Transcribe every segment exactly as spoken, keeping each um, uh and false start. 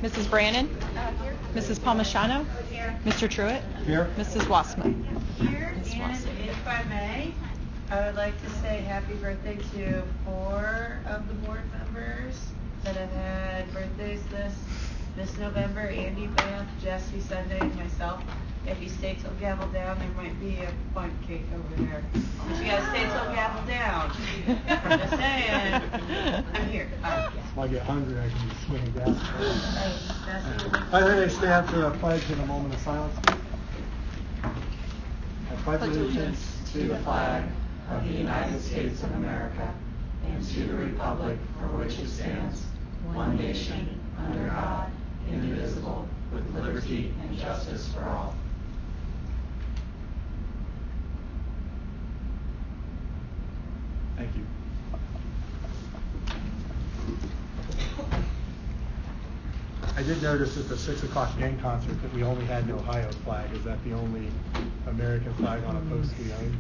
Missus Brannon? Uh, here. Missus Palmisano? Here. Mister Truitt? Here. Missus Wassman? Here. Miz And Wassman. if I may, I would like to say happy birthday to four of the board members that have had birthdays this this November. Andy, Beth, Jesse, Sunday, and myself. If you stay till gavel down, there might be a fun cake over there. But you gotta stay till gavel down. I'm just saying. I'm here. All right. If I get hungry, I can just swing gas. Hey, Jesse. I think they stand for a pledge in a moment of silence. I pledge allegiance to the flag of the United States of America and to the republic for which it stands, one nation, under God, indivisible, with liberty and justice for all. Thank you. I did notice at the six o'clock band concert that we only had an Ohio flag. Is that the only American flag on a post we own?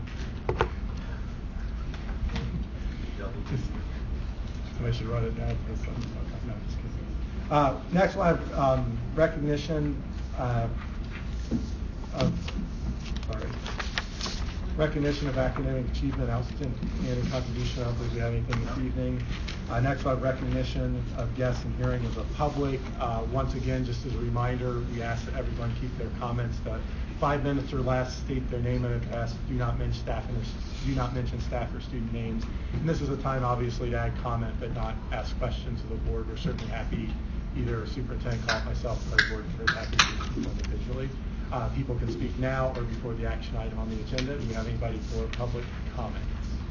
Just, I should run it down. For some, okay, no, just kidding. Uh, next, we'll have um, recognition uh, of, sorry, recognition of academic achievement, outstanding contribution. I don't believe we have anything this evening. Uh, next, we'll have recognition of guests and hearing of the public. Uh, once again, just as a reminder, we ask that everyone keep their comments to five minutes or less, state their name and address, do not mention staff and do not mention staff or student names. And this is a time, obviously, to add comment but not ask questions of the board. We're certainly happy, either Superintendent Coff, myself, or the board is happy to speak individually. Uh, people can speak now or before the action item on the agenda. Do we have anybody for public comments?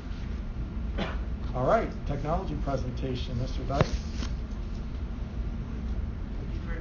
All right, technology presentation, Mister Dice. Thank you very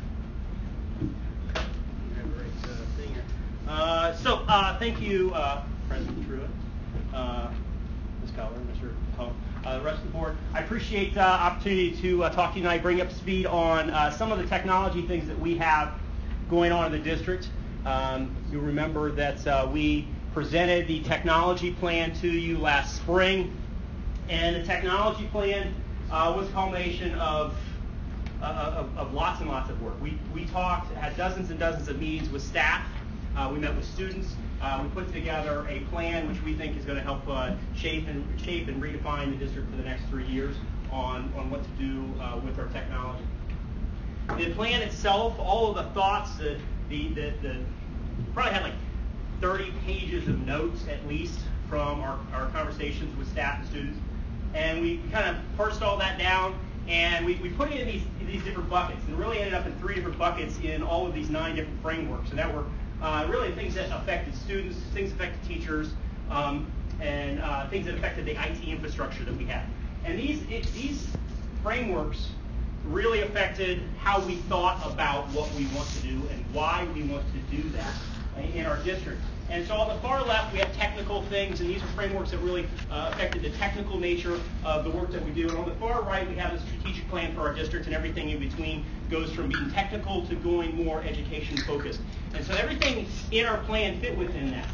much. Great uh, thing here. Uh, so, uh, thank you, uh, President Truitt, uh, Miz Keller, Mister Cohn, uh, the rest of the board. I appreciate the uh, opportunity to uh, talk to you tonight, bring up to speed on uh, some of the technology things that we have going on in the district. Um, you'll remember that uh, we presented the technology plan to you last spring. And the technology plan uh, was a culmination of, uh, of, of lots and lots of work. We, we talked, had dozens and dozens of meetings with staff. Uh, we met with students. Uh, we put together a plan which we think is going to help uh, shape and shape and redefine the district for the next three years on, on what to do uh, with our technology. The plan itself, all of the thoughts, the, the, the, the probably had like thirty pages of notes at least from our, our conversations with staff and students. And we kind of parsed all that down, and we, we put it in these, in these different buckets, and it really ended up in three different buckets in all of these nine different frameworks. And that were uh, really things that affected students, things that affected teachers, um, and uh, things that affected the I T infrastructure that we had. And these it, these frameworks really affected how we thought about what we want to do and why we want to do that in our district. And so on the far left, we have technical things, and these are frameworks that really uh, affected the technical nature of the work that we do. And on the far right, we have a strategic plan for our district, and everything in between goes from being technical to going more education-focused. And so everything in our plan fit within that.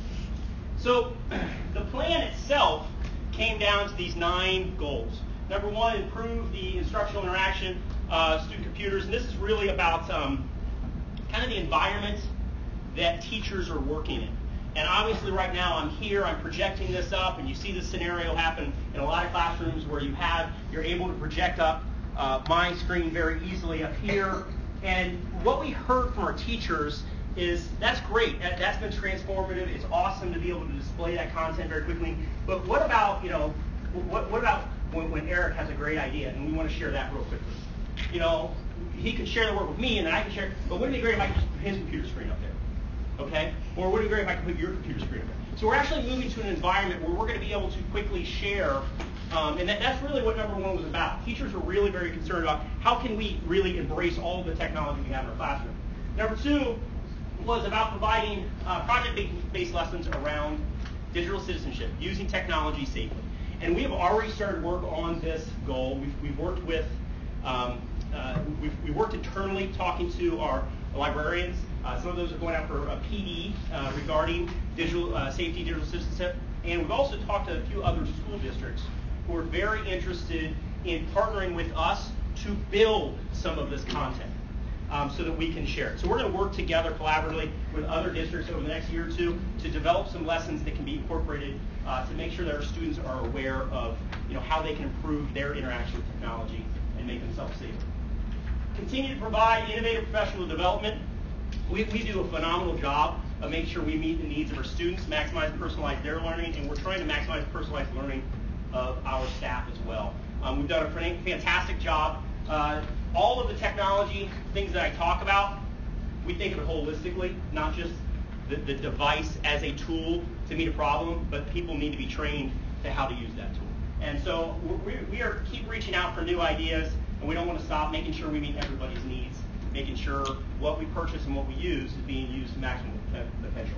So the plan itself came down to these nine goals. Number one, improve the instructional interaction, uh, student computers. And this is really about um, kind of the environment that teachers are working in. And obviously right now I'm here, I'm projecting this up, and you see this scenario happen in a lot of classrooms where you have, you're able to project up uh, my screen very easily up here. And what we heard from our teachers is that's great, that, that's been transformative, it's awesome to be able to display that content very quickly, but what about, you know, what, what about when, when Eric has a great idea and we want to share that real quickly? You know, he can share the work with me and then I can share, but wouldn't it be great if I could just put his computer screen up there? Okay? Or would it be great if I could put your computer screen up there? So we're actually moving to an environment where we're going to be able to quickly share, um, and that, that's really what number one was about. Teachers are really very concerned about how can we really embrace all of the technology we have in our classroom. Number two was about providing uh, project-based lessons around digital citizenship, using technology safely. And we have already started work on this goal. We've, we've worked with, um, uh, we've, we've worked internally talking to our librarians. Uh, some of those are going out for a P D uh, regarding digital uh, safety, digital citizenship. And we've also talked to a few other school districts who are very interested in partnering with us to build some of this content um, so that we can share it. So we're going to work together collaboratively with other districts over the next year or two to develop some lessons that can be incorporated uh, to make sure that our students are aware of you know, how they can improve their interaction with technology and make themselves safer. Continue to provide innovative professional development. We, we do a phenomenal job of making sure we meet the needs of our students, maximize and personalize their learning, and we're trying to maximize personalized learning of our staff as well. Um, we've done a fantastic job. Uh, all of the technology things that I talk about, we think of it holistically, not just the, the device as a tool to meet a problem, but people need to be trained to how to use that tool. And so we, we are keep reaching out for new ideas, and we don't want to stop making sure we meet everybody's needs, making sure what we purchase and what we use is being used to maximum potential.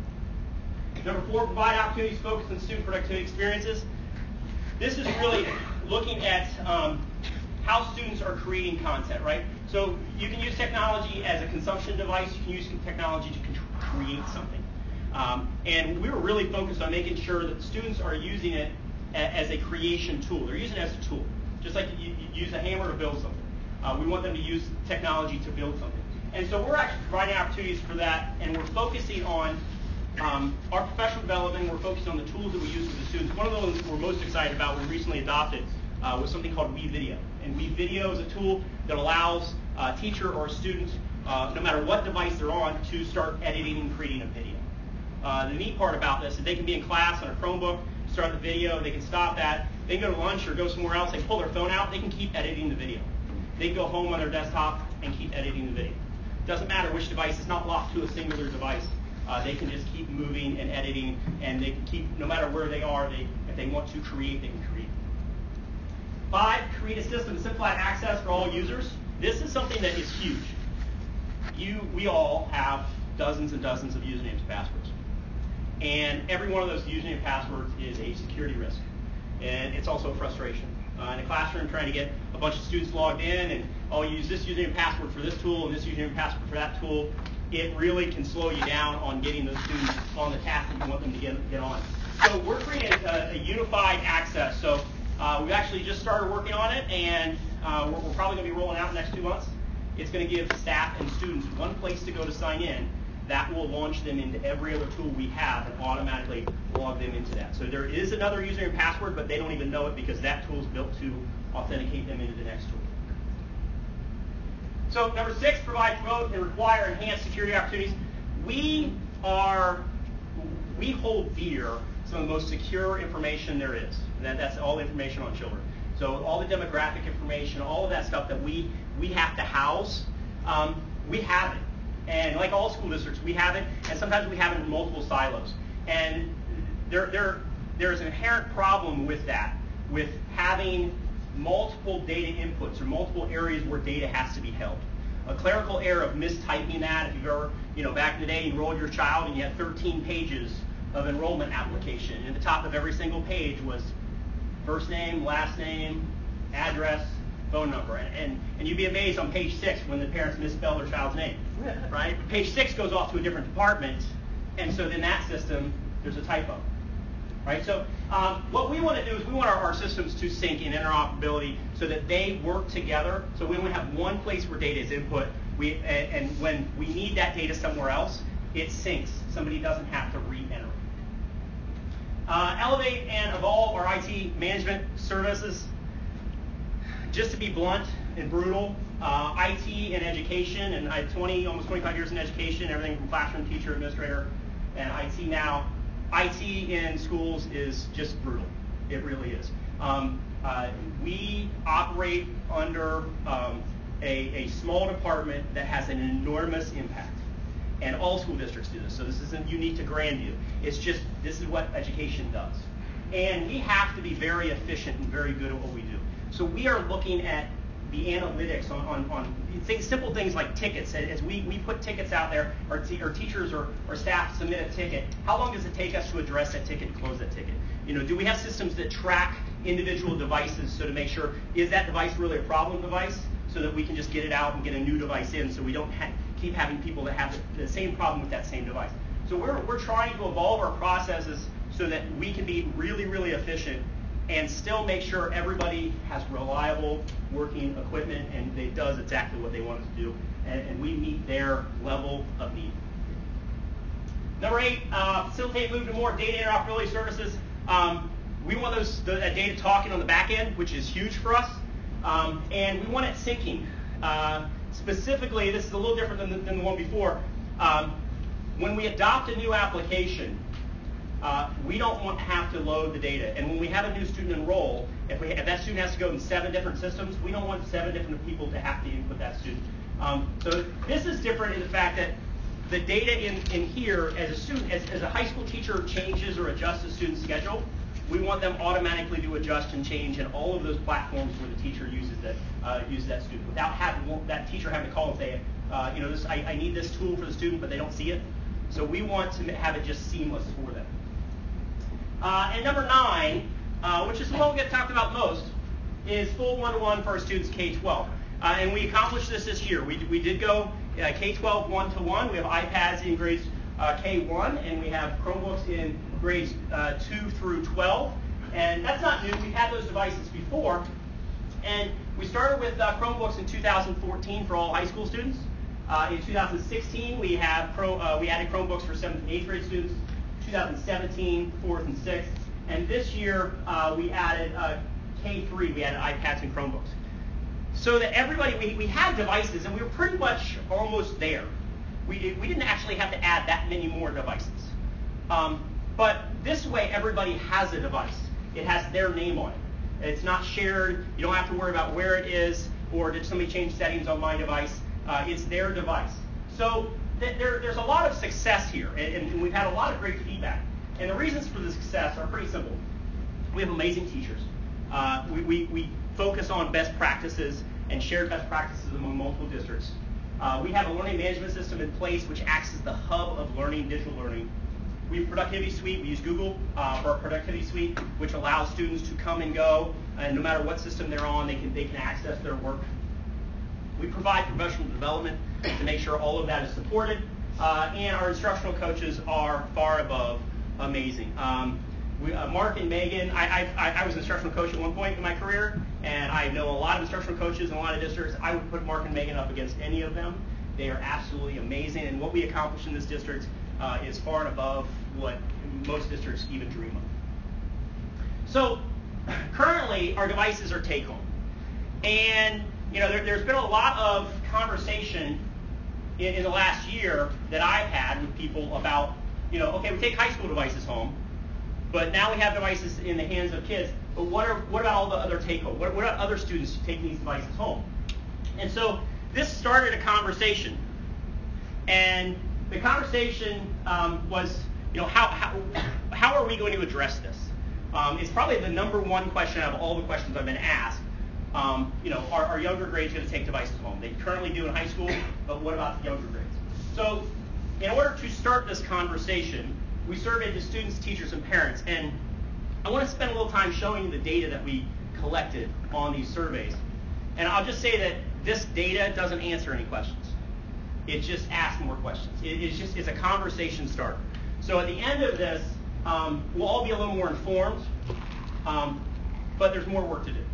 Number four, provide opportunities focused on student productivity experiences. This is really looking at um, how students are creating content, right? So you can use technology as a consumption device. You can use technology to create something. Um, and we were really focused on making sure that students are using it a, as a creation tool. They're using it as a tool, just like you, you use a hammer to build something. Uh, we want them to use technology to build something. And so we're actually providing opportunities for that, and we're focusing on um, our professional development. We're focusing on the tools that we use with the students. One of the ones we're most excited about, we recently adopted, uh, was something called WeVideo. And WeVideo is a tool that allows a teacher or a student, uh, no matter what device they're on, to start editing and creating a video. Uh, the neat part about this is they can be in class on a Chromebook, start the video, they can stop that, they can go to lunch or go somewhere else, they pull their phone out, they can keep editing the video. They can go home on their desktop and keep editing the video. Doesn't matter which device, it's not locked to a singular device. Uh, they can just keep moving and editing, and they can keep, no matter where they are, they, if they want to create, they can create. Five, create a system to simplify access for all users. This is something that is huge. You, we all have dozens and dozens of usernames and passwords. And every one of those username and passwords is a security risk. And it's also a frustration. Uh, in a classroom, trying to get a bunch of students logged in and, oh, use this username and password for this tool and this username and password for that tool, it really can slow you down on getting those students on the task that you want them to get, get on. So we're creating a, a unified access. So uh, we've actually just started working on it, and uh, we're, we're probably going to be rolling out in the next two months. It's going to give staff and students one place to go to sign in. That will launch them into every other tool we have and automatically log them into that. So there is another username and password, but they don't even know it because that tool is built to authenticate them into the next tool. So number six, provide, promote, and require enhanced security opportunities. We are, we hold dear some of the most secure information there is. That, that's all the information on children. So all the demographic information, all of that stuff that we, we have to house, um, we have it. And like all school districts, we have it, and sometimes we have it in multiple silos. And there, there, there's an inherent problem with that, with having multiple data inputs or multiple areas where data has to be held. A clerical error of mistyping that, if you've ever, you know, back in the day, you enrolled your child and you had thirteen pages of enrollment application, and at the top of every single page was first name, last name, address, phone number. And, and, and you'd be amazed on page six when the parents misspell their child's name, right? Page six goes off to a different department, and so in that system, there's a typo, right? So um, what we want to do is we want our, our systems to sync in interoperability so that they work together. So we only have one place where data is input, we, and, and when we need that data somewhere else, it syncs. Somebody doesn't have to re-enter it. Uh, elevate and evolve our I T management services. Just to be blunt and brutal, uh, I T in education, and I have twenty, almost twenty-five years in education, everything from classroom teacher, administrator, and I T now. I T in schools is just brutal. It really is. Um, uh, we operate under um, a, a small department that has an enormous impact. And all school districts do this, so this isn't unique to Grandview. It's just, this is what education does. And we have to be very efficient and very good at what we do. So we are looking at the analytics on, on, on things, simple things like tickets. As we, we put tickets out there, or, t- or teachers or, or staff submit a ticket, how long does it take us to address that ticket and close that ticket? You know, do we have systems that track individual devices so to make sure, is that device really a problem device, so that we can just get it out and get a new device in so we don't ha- keep having people that have the, the same problem with that same device. So we're, we're trying to evolve our processes so that we can be really, really efficient and still make sure everybody has reliable working equipment and it does exactly what they want it to do, and, and we meet their level of need. Number eight, uh, facilitate move to more data interoperability services. Um, we want those the, that data talking on the back end, which is huge for us, um, and we want it syncing. Uh, specifically, this is a little different than the, than the one before. Um, when we adopt a new application, uh, we don't want to have to load the data. And when we have a new student enroll, if, we, if that student has to go in seven different systems, we don't want seven different people to have to input that student. Um, so this is different in the fact that the data in, in here, as a student, as, as a high school teacher changes or adjusts a student's schedule, we want them automatically to adjust and change in all of those platforms where the teacher uses that uh, uses that student without having that teacher having to call and say, uh, you know, this I, I need this tool for the student, but they don't see it. So we want to have it just seamless for them. Uh, and number nine, uh, which is the one we get talked about most, is full one-to-one for our students K twelve. Uh, and we accomplished this this year. We, we did go uh, K twelve one-to-one. We have iPads in grades uh, K one, and we have Chromebooks in grades uh, two through twelve. And that's not new. We've had those devices before. And we started with uh, Chromebooks in two thousand fourteen for all high school students. Uh, in two thousand sixteen, we have Pro, uh, we added Chromebooks for seventh and eighth grade students. two thousand seventeen, fourth and sixth. And this year, uh, we added uh, K three. We added iPads and Chromebooks. So that everybody, we, we had devices, and we were pretty much almost there. We, did, we didn't actually have to add that many more devices. Um, but this way, everybody has a device. It has their name on it. It's not shared. You don't have to worry about where it is, or did somebody change settings on my device. Uh, it's their device. So th- there, there's a lot of success here, and, and we've had a lot of great feedback. And the reasons for the success are pretty simple. We have amazing teachers. Uh, we, we, we focus on best practices and shared best practices among multiple districts. Uh, we have a learning management system in place which acts as the hub of learning, digital learning. We have Productivity Suite. We use Google uh, for our Productivity Suite, which allows students to come and go, and no matter what system they're on, they can, they can access their work. We provide professional development to make sure all of that is supported, uh, and our instructional coaches are far above amazing. Um, we, uh, Mark and Megan, I, I, I was an instructional coach at one point in my career, and I know a lot of instructional coaches in a lot of districts. I would put Mark and Megan up against any of them. They are absolutely amazing, and what we accomplish in this district uh, is far and above what most districts even dream of. So currently, our devices are take-home. And you know, there, there's been a lot of conversation in, in the last year that I've had with people about, you know, okay, we take high school devices home, but now we have devices in the hands of kids. But what are what about all the other take-home? What, what about other students taking these devices home? And so this started a conversation, and the conversation um, was, you know, how how how are we going to address this? Um, it's probably the number one question out of all the questions I've been asked. Um, you know, are, are younger grades going to take devices home? They currently do in high school, but what about the younger grades? So, in order to start this conversation, we surveyed the students, teachers, and parents, and I want to spend a little time showing you the data that we collected on these surveys. And I'll just say that this data doesn't answer any questions. It just asks more questions. It, it's just it's a conversation starter. So at the end of this, um, we'll all be a little more informed, um, but there's more work to do.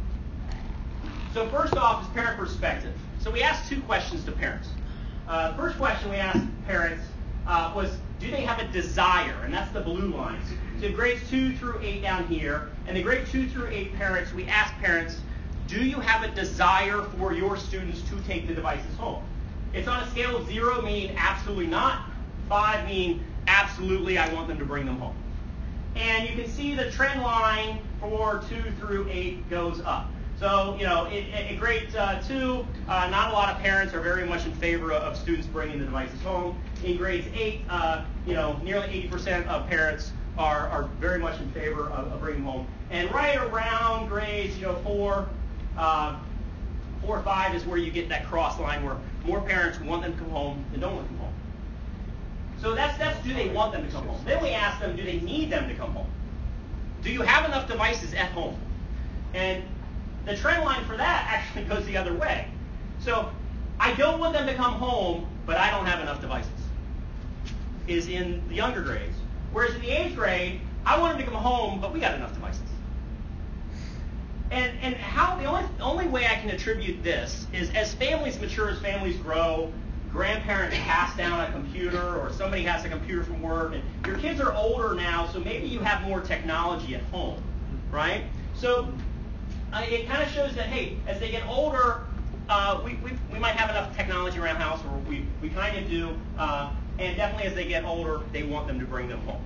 So first off is parent perspective. So we asked two questions to parents. Uh, the first question we asked parents uh, was, do they have a desire? And that's the blue lines. So grades two through eight down here. And the grade two through eight parents, we asked parents, do you have a desire for your students to take the devices home? It's on a scale of zero, meaning absolutely not. Five, meaning absolutely, I want them to bring them home. And you can see the trend line for two through eight goes up. So, you know, at grade uh, two, uh, not a lot of parents are very much in favor of students bringing the devices home. In grades eight, uh, you know, nearly eighty percent of parents are, are very much in favor of, of bringing them home. And right around grades, you know, four, uh, four or five is where you get that cross line where more parents want them to come home than don't want them to come home. So that's, that's do they want them to come home. Then we ask them, do they need them to come home? Do you have enough devices at home? And the trend line for that actually goes the other way. So I don't want them to come home, but I don't have enough devices, is in the younger grades. Whereas in the eighth grade, I want them to come home, but we got enough devices. and and how the only the only way I can attribute this is as families mature, as families grow, grandparents pass down a computer or somebody has a computer from work, and your kids are older now, so maybe you have more technology at home, right? So uh, it kind of shows that, hey, as they get older, uh, we, we we might have enough technology around the house, or we, we kind of do, uh, and definitely as they get older, they want them to bring them home.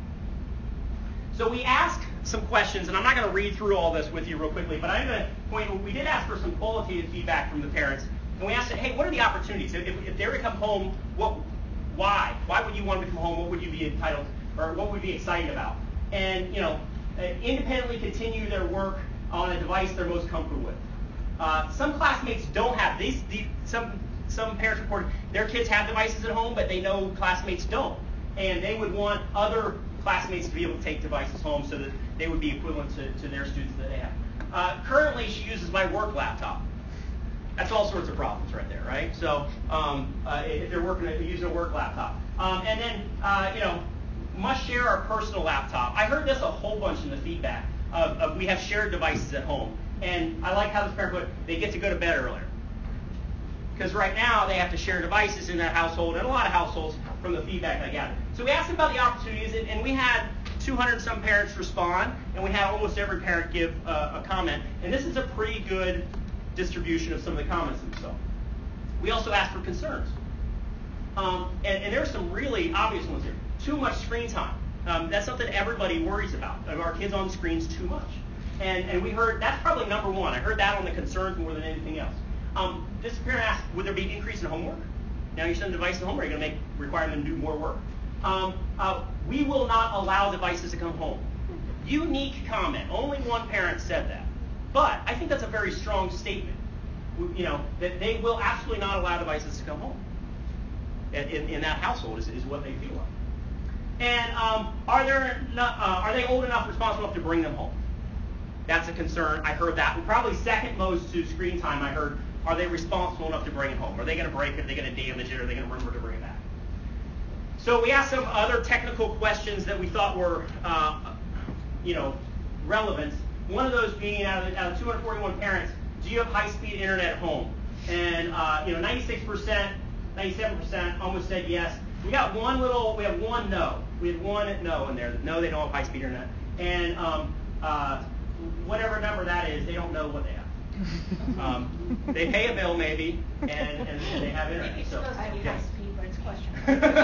So we asked some questions, and I'm not going to read through all this with you real quickly, but I'm going to point, we did ask for some qualitative feedback from the parents, and we asked, hey, what are the opportunities? If, if they were to come home, what, why? Why would you want them to come home? What would you be entitled, or what would you be excited about? And, you know, uh, independently continue their work on a device they're most comfortable with. Uh, some classmates don't have these, these. Some some parents report their kids have devices at home, but they know classmates don't, and they would want other classmates to be able to take devices home so that they would be equivalent to, to their students that they have. Uh, currently, she uses my work laptop. That's all sorts of problems right there, right? So um, uh, if they're working, using a work laptop, um, and then uh, you know, must share our personal laptop. I heard this a whole bunch in the feedback. Of, of we have shared devices at home, and I like how this parent put they get to go to bed earlier. Because right now they have to share devices in that household, and a lot of households from the feedback I got. So we asked them about the opportunities, and, and we had two hundred some parents respond, and we had almost every parent give uh, a comment. And this is a pretty good distribution of some of the comments themselves. We also asked for concerns. Um, and, and there's some really obvious ones here. Too much screen time. Um, that's something everybody worries about. Our kids on screens too much. And, and we heard, that's probably number one. I heard that on the concerns more than anything else. Um, this parent asked, would there be an increase in homework? Now you send a device to home, are you going to make require them to do more work? Um, uh, we will not allow devices to come home. Unique comment. Only one parent said that. But I think that's a very strong statement. You know, that they will absolutely not allow devices to come home. In, in that household is, is what they feel like. And um, are there not, uh, are they old enough, responsible enough to bring them home? That's a concern. I heard that. And probably second most to screen time, I heard, are they responsible enough to bring it home? Are they going to break it? Are they going to damage it? Are they going to remember to bring it back? So we asked some other technical questions that we thought were, uh, you know, relevant. One of those being, out of, out of two hundred forty-one parents, do you have high-speed internet at home? And uh, you know, ninety-six percent, ninety-seven percent almost said yes. We got one little, we have one no. We had one no in there. No, they don't have high-speed internet. And um, uh, whatever number that is, they don't know what they have. Um, they pay a bill maybe, and, and, and they have internet. It's So, supposed to be yes. high speed, but it's questionable.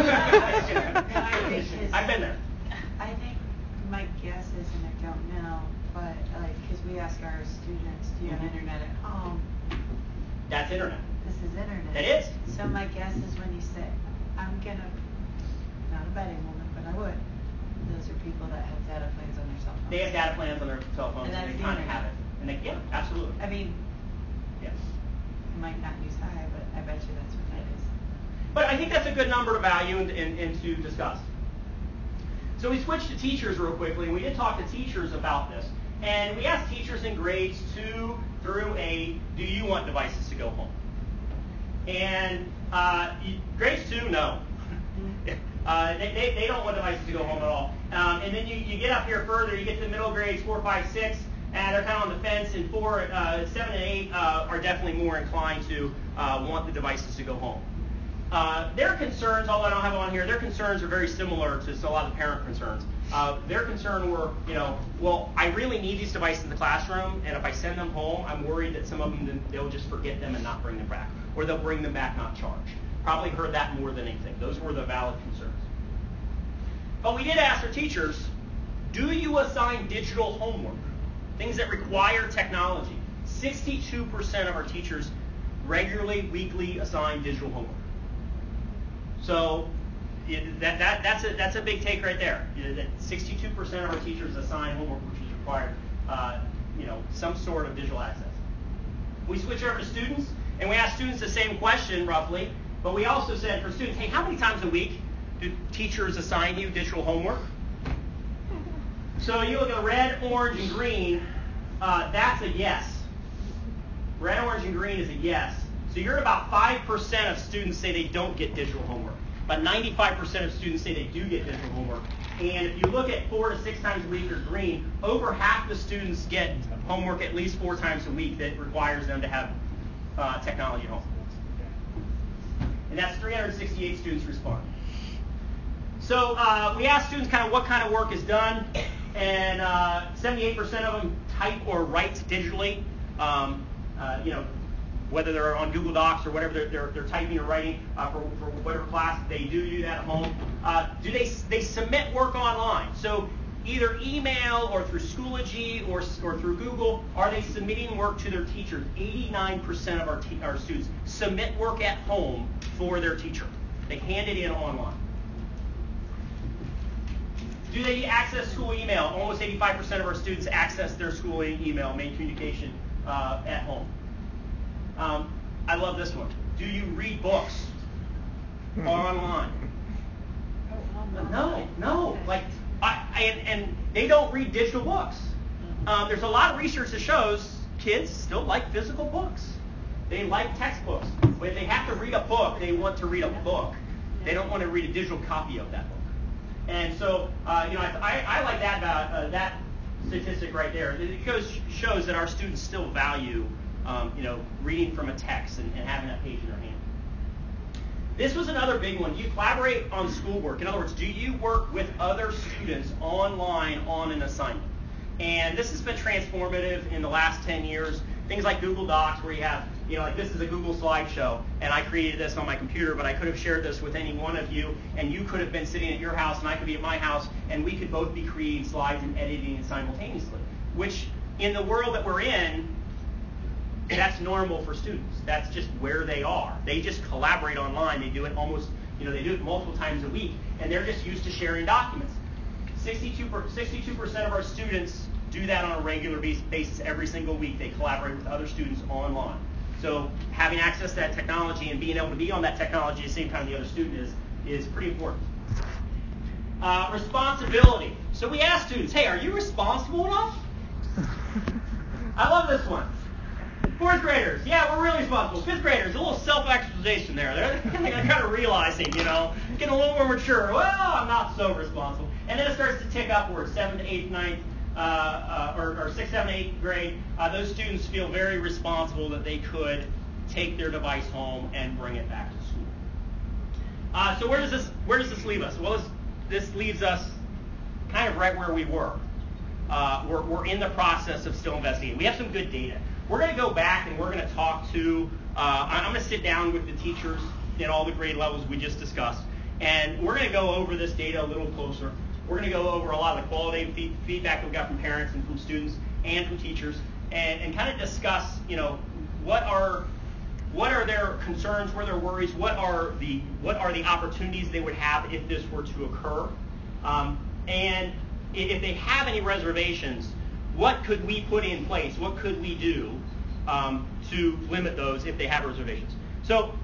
I've been there. I think my guess is, and I don't know, but like, because we ask our students, do you have Mhm. internet at home? That's internet. This is internet. It is. So my guess is when you say, I'm gonna, not a betting woman, but I would. Those are people that have data plans on their cell phones. They have data plans on their cell phones, And and, that's they the kind of internet. have it. And they, yeah, absolutely. I mean, Yes. you might not use high, but I bet you that's what that is. But I think that's a good number to value and, and, and to discuss. So we switched to teachers real quickly, and we did talk to teachers about this. And we asked teachers in grades two through eight, do you want devices to go home? And uh, grades two, no. uh, they, they, they don't want devices to go home at all. Um, and then you, you get up here further, you get to the middle grades, four, five, six, and they're kind of on the fence, and four, uh, seven, and eight uh, are definitely more inclined to uh, want the devices to go home. Uh, their concerns, although I don't have it on here, their concerns are very similar to a lot of the parent concerns. Uh, their concern were, you know, well, I really need these devices in the classroom, and if I send them home, I'm worried that some of them, they'll just forget them and not bring them back, or they'll bring them back not charged. Probably heard that more than anything. Those were the valid concerns. But we did ask our teachers, do you assign digital homework? Things that require technology. sixty-two percent of our teachers regularly, weekly assign digital homework. So it, that, that, that's, a, that's a big take right there. You know, that sixty-two percent of our teachers assign homework which is required, uh, you know, some sort of digital access. We switch over to students, and we ask students the same question roughly, but we also said for students, hey, how many times a week do teachers assign you digital homework? So you look at red, orange, and green, uh, that's a yes. Red, orange, and green is a yes. So you're at about five percent of students say they don't get digital homework. but ninety-five percent of students say they do get digital homework. And if you look at four to six times a week or green, over half the students get homework at least four times a week that requires them to have uh, technology at home. And that's three hundred sixty-eight students respond. So uh, we asked students kind of what kind of work is done, and uh, seventy-eight percent of them type or write digitally. Um, uh, you know, whether they're on Google Docs or whatever they're, they're, they're typing or writing uh, for, for whatever class, they do do that at home. Uh, do they they submit work online? So either email or through Schoology or, or through Google, are they submitting work to their teachers? eighty-nine percent of our, te- our students submit work at home for their teacher. They hand it in online. Do they access school email? Almost eighty-five percent of our students access their school e- email, main communication uh, at home. Um, I love this one. Do you read books online? No, no. Like, I, I and, and they don't read digital books. Um, there's a lot of research that shows kids still like physical books. They like textbooks. But if they have to read a book, they want to read a book. They don't want to read a digital copy of that book. And so, uh, you know, I, I like that about uh, that statistic right there. It goes, shows that our students still value, um, you know, reading from a text and, and having that page in their hand. This was another big one. Do you collaborate on schoolwork? In other words, do you work with other students online on an assignment? And this has been transformative in the last ten years. Things like Google Docs, where you have, you know, like this is a Google slideshow, and I created this on my computer, but I could have shared this with any one of you, and you could have been sitting at your house, and I could be at my house, and we could both be creating slides and editing it simultaneously, which in the world that we're in, that's normal for students. That's just where they are. They just collaborate online. They do it almost, you know, they do it multiple times a week, and they're just used to sharing documents. sixty-two percent of our students do that on a regular basis every single week. They collaborate with other students online. So having access to that technology and being able to be on that technology at the same time the other student is, is pretty important. Uh, responsibility. So we ask students, hey, are you responsible enough? I love this one. Fourth graders, yeah, we're really responsible. Fifth graders, a little self-actualization there. They're kind of realizing, you know, getting a little more mature. Well, I'm not so responsible. And then it starts to tick upwards, seventh, eighth, ninth, uh, uh, or, or sixth, seventh, eighth grade. Uh, those students feel very responsible that they could take their device home and bring it back to school. Uh, so where does this where does this leave us? Well, this, this leaves us kind of right where we were. Uh, we're, we're in the process of still investigating. We have some good data. We're going to go back and we're going to talk to, uh, I'm going to sit down with the teachers at all the grade levels we just discussed, and we're going to go over this data a little closer. We're going to go over a lot of the qualitative fee- feedback we've got from parents and from students and from teachers, and, and kind of discuss, you know, what are what are their concerns, what are their worries, what are the what are the opportunities they would have if this were to occur, um, and if they have any reservations, what could we put in place? What could we do um, to limit those if they have reservations? So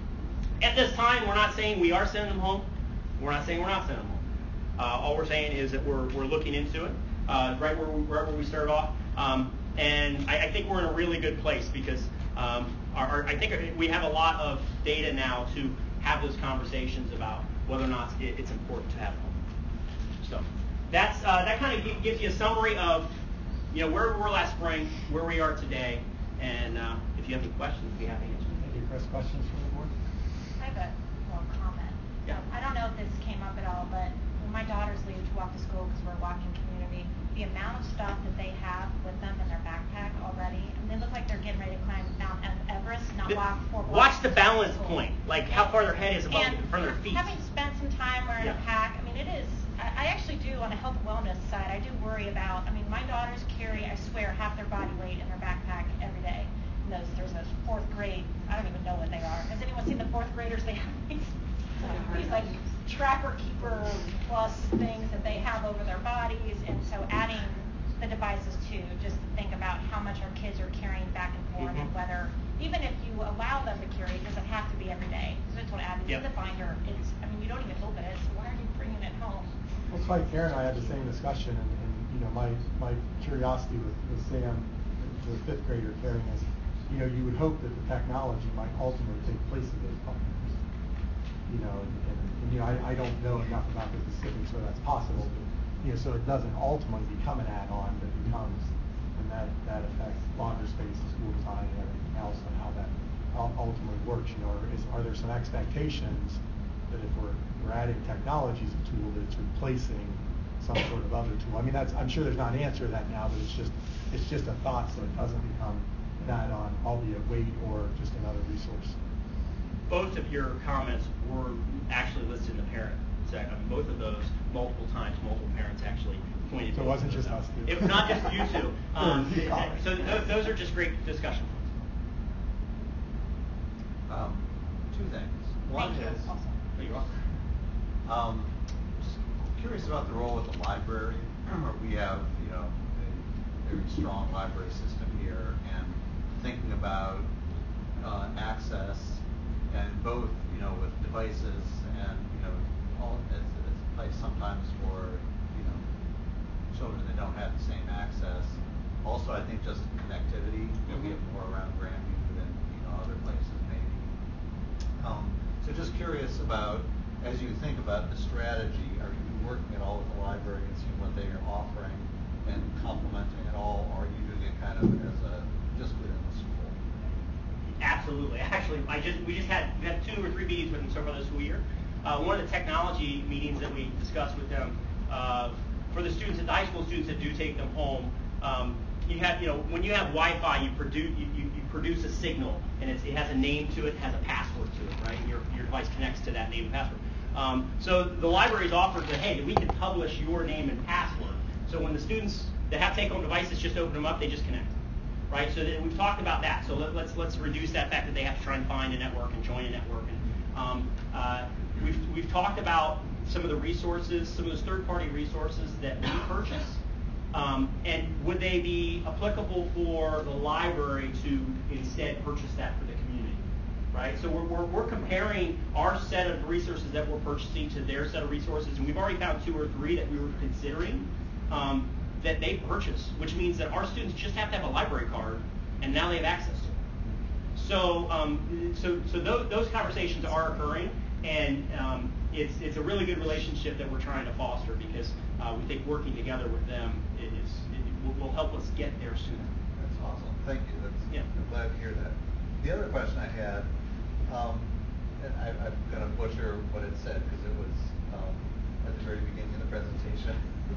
at this time, we're not saying we are sending them home. We're not saying we're not sending them home. Uh, all we're saying is that we're we're looking into it, uh, right where we, right where we started off. Um, and I, I think we're in a really good place because um, our, our, I think we have a lot of data now to have those conversations about whether or not it, it's important to have home. So that's uh, that kind of gives you a summary of, you know, where we were last spring, where we are today, and uh, if you have any questions, we'd be happy to answer them. Thank you, Chris. Questions from the board? I have a little comment. Yeah. Um, I don't know if this came up at all, but when my daughters leave to walk to school because we're a walking community, the amount of stuff that they have with them in their backpack already, I mean, they look like they're getting ready to climb Mount Everest, not The, walk four blocks. watch the balance to school. point, like how far their head is above And in front of their feet. having spent some time wearing Yeah. a pack, I mean, it is, I, I actually do, on a health and wellness side, I do worry about, I mean, my daughters carry, I swear, half their body weight in their backpack every day. And those, there's a fourth grade, I don't even know what they are. Has anyone seen the fourth graders? They have these, these like tracker keeper plus things that they have over their bodies, and so adding the devices too, just to think about how much our kids are carrying back and forth, Mm-hmm. and whether, even if you allow them to carry, it doesn't have to be every day. So I just want to add, it's Yep. in the binder. It's, I mean, you don't even open it, so why are you bringing it home? Well, it's like Karen and I had the same discussion, and, and you know, my, my curiosity with, with Sam, the fifth grader carrying is, you know, you would hope that the technology might ultimately take place of those binders. You know, and, and I, I don't know enough about the specifics where that's possible, but, you know, so it doesn't ultimately become an add-on, but becomes, and that, that affects locker space, school design, and everything else, and how that ul- ultimately works. You know, or is, are there some expectations that if we're, we're adding technology as a tool, that it's replacing some sort of other tool? I mean, that's, I'm sure there's not an answer to that now, but it's just, it's just a thought, so it doesn't become that on, albeit weight or just another resource. Both of your comments were actually listed in the parent section. I mean, both of those, multiple times, multiple parents actually pointed. So it wasn't just us two. It was not just you two. Um, so th- those are just great discussion points. Um, two things. One Thank you. is, Also. There you are. um, just curious about the role of the library. We have, you know, a very strong library system here, and thinking about uh, access, and both, you know, with devices and, you know, all it's, it's a place sometimes for, you know, children that don't have the same access. Also, I think just connectivity, you know, we have more around Grandview than, you know, other places maybe. Um, so just curious about, as you think about the strategy, are you working at all with the library and seeing what they are offering and complementing it all, or are you doing it kind of as a, just within the school? Absolutely. Actually, I just we just had we had two or three meetings with them so far this school year. Uh, one of the technology meetings that we discussed with them uh, for the students, the high school students that do take them home. Um, you have, you know, when you have Wi-Fi, you produce you, you, you produce a signal, and it's, it has a name to it, has a password to it, right? Your your device connects to that name and password. Um, so the libraries offered that, hey, we can publish your name and password. So when the students that have take-home devices just open them up, they just connect. Right, so that we've talked about that. So let, let's let's reduce that fact that they have to try and find a network and join a network. And um, uh, we've we've talked about some of the resources, some of those third-party resources that we purchase, um, and would they be applicable for the library to instead purchase that for the community? Right. So we're we're, we're comparing our set of resources that we're purchasing to their set of resources, and we've already found two or three that we were considering. Um, that they purchase, which means that our students just have to have a library card, and now they have access to it. So, um, so, so those, those conversations are occurring, and um, it's it's a really good relationship that we're trying to foster because uh, we think working together with them is it will, will help us get there sooner. That's awesome. Thank you. That's, Yeah. I'm glad to hear that. The other question I had, um, and I, I'm going to butcher what it said because it was um, at the very beginning of the presentation.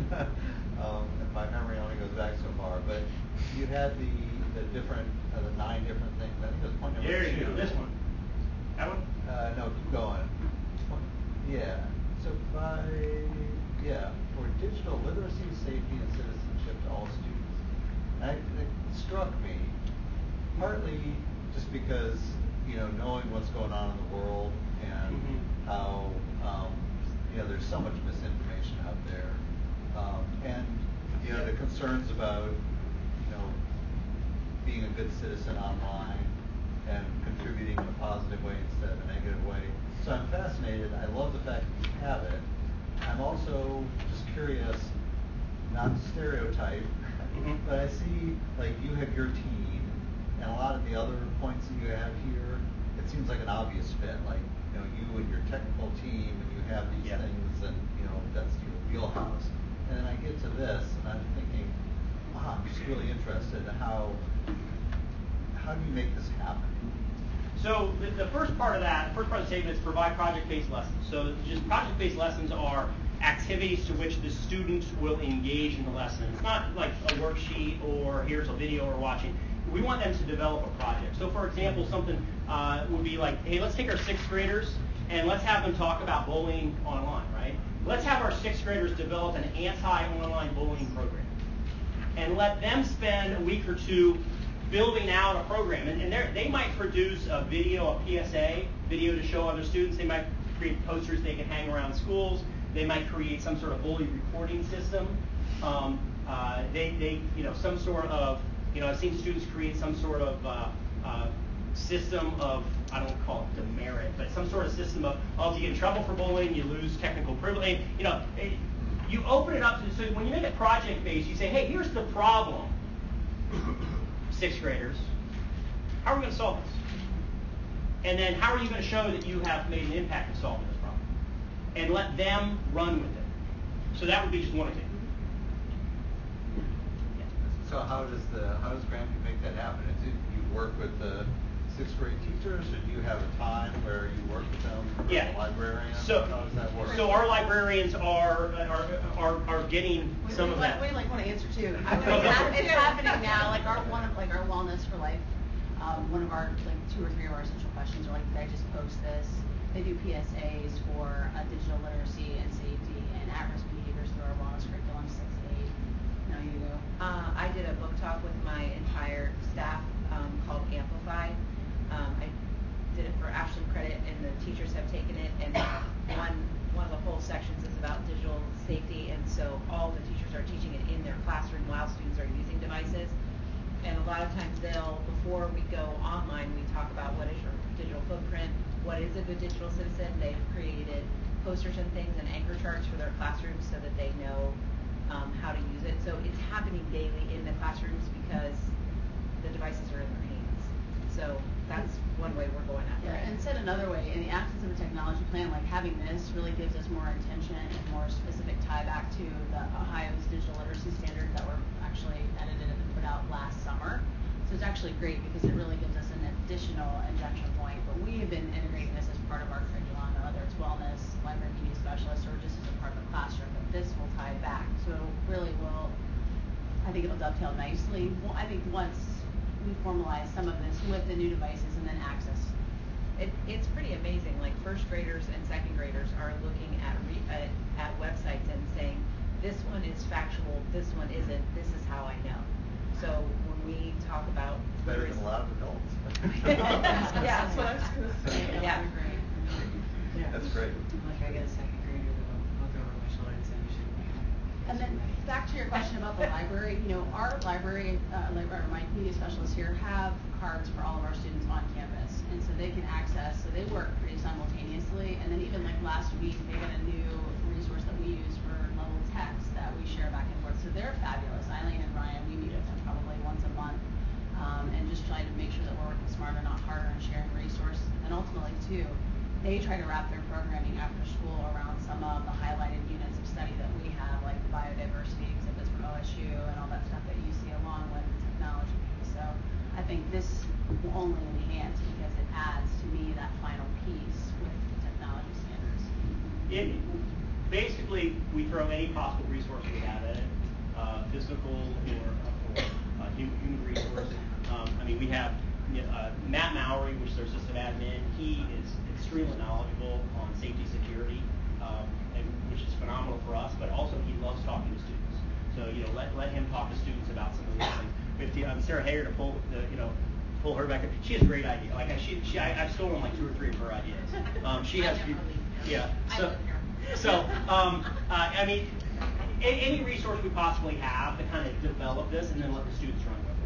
um, and my memory only goes back so far. But you had the the different, uh, the nine different things. I think it was point number There two. you go. This one. That one? Uh, no, keep going. Point, yeah. So by, yeah, for digital literacy, safety, and citizenship to all students. And I, it struck me, partly just because, you know, knowing what's going on in the world and Mhm. how, um, you know, there's so much misinformation out there. Um, and, you know, the concerns about, you know, being a good citizen online and contributing in a positive way instead of a negative way. So I'm fascinated. I love the fact that you have it. I'm also just curious, not to stereotype, Mhm. but I see, like, you have your team, and a lot of the other points that you have here, it seems like an obvious fit. Like, you know, you and your technical team, and you have these Yeah. things, and, you know, that's your wheelhouse. And then I get to this, and I'm thinking, wow, I'm just really interested in how, how do you make this happen? So the, the first part of that, the first part of the statement is provide project-based lessons. So just project-based lessons are activities to which the students will engage in the lesson. It's not like a worksheet or here's a video we're watching. We want them to develop a project. So for example, something uh, would be like, hey, let's take our sixth graders and let's have them talk about bullying online, right? Let's have our sixth graders develop an anti-online bullying program. And let them spend a week or two building out a program. And, and they might produce a video, a P S A video to show other students. They might create posters they can hang around schools. They might create some sort of bully reporting system. Um, uh, they, they, you know, some sort of, you know, I've seen students create some sort of uh, uh, system of, I don't call it demerit, but some sort of system of, oh, if you get in trouble for bullying, you lose technical privilege. You know, it, you open it up to, so when you make it project-based, you say, hey, here's the problem. Sixth graders, how are we going to solve this? And then how are you going to show that you have made an impact in solving this problem? and let them run with it. So that would be just one example. So how does the how does Grandview make that happen? Is it you work with the sixth grade teachers, or do you have a time where you work with them? Yeah. The librarians? So how does that work? So our librarians are are are, are getting we, some we of like, that. We like want to answer too. I It's, know. hap- it's happening now. Like our one of like our Wellness for Life. Um, one of our like two or three of our essential questions are like, did I just post this? They do P S As for uh, digital literacy and safety and at-risk behaviors through our wellness curriculum six eight. Now you go. Uh, I did a book talk with my entire staff um, called Amplify. Um, I did it for Ashland Credit, and the teachers have taken it. And one one of the whole sections is about digital safety, and so all the teachers are teaching it in their classroom while students are using devices. And a lot of times they'll, before we go online, we talk about what is your digital footprint, what is a good digital citizen. They've created posters and things and anchor charts for their classrooms so that they know um, how to use it. So it's happening daily in the classrooms because the devices are in their hands. So that's one way we're going at it. Yeah, and said another way, in the absence of a technology plan, like having this really gives us more intention and more specific tie back to the Ohio's digital literacy standards that were actually edited and put out last summer. So it's actually great because it really gives us an additional injection point. But we have been integrating this as part of our curriculum, whether it's wellness, library media specialist, or just as a part of the classroom. But this will tie back. So it really will, I think it'll dovetail nicely. Well, I think once we formalize some of this with the new devices and then access. It, it's pretty amazing. Like first graders and second graders are looking at, re, uh, at websites and saying, this one is factual, this one isn't, this is how I know. So when we talk about It's better than a lot of adults. Yeah, that's what I was going to say. Yeah. Yeah. That's great. Like I got a second grader that'll look over my shoulder and say, you should be. And then back to your question about the library, you know, our library, uh, library, my media specialists here have cards for all of our students on campus, and so they can access. So they work pretty simultaneously. And then even like last week, they got a new resource that we use for level text that we share back and forth. So they're fabulous. Eileen and Ryan, we meet with them probably once a month, um, and just trying to make sure that we're working smarter, not harder, and sharing resources. And ultimately, too, they try to wrap their programming after school around some of the highlighted units of study that we have, like the biodiversity exhibits from O S U and all that stuff that you see along with the technology piece. So I think this will only enhance because it adds to me that final piece with the technology standards. It, basically, we throw any possible resource we have at it, uh, physical or, or uh, human, human resource. Um, I mean, we have uh, Matt Mowry, which is our system admin. He is extremely knowledgeable on safety security, um, and, which is phenomenal for us, but also he loves talking to students. So, you know, let, let him talk to students about some of these things. With the, um, Sarah Hager to pull, the, you know, pull her back. She has a great idea. Like, I, she, she, I, I've stolen like two or three of her ideas. Um, she has, I never leave. yeah. I So, live here. so, um, uh, I mean, a, any resource we possibly have to kind of develop this, and then let the students run with it.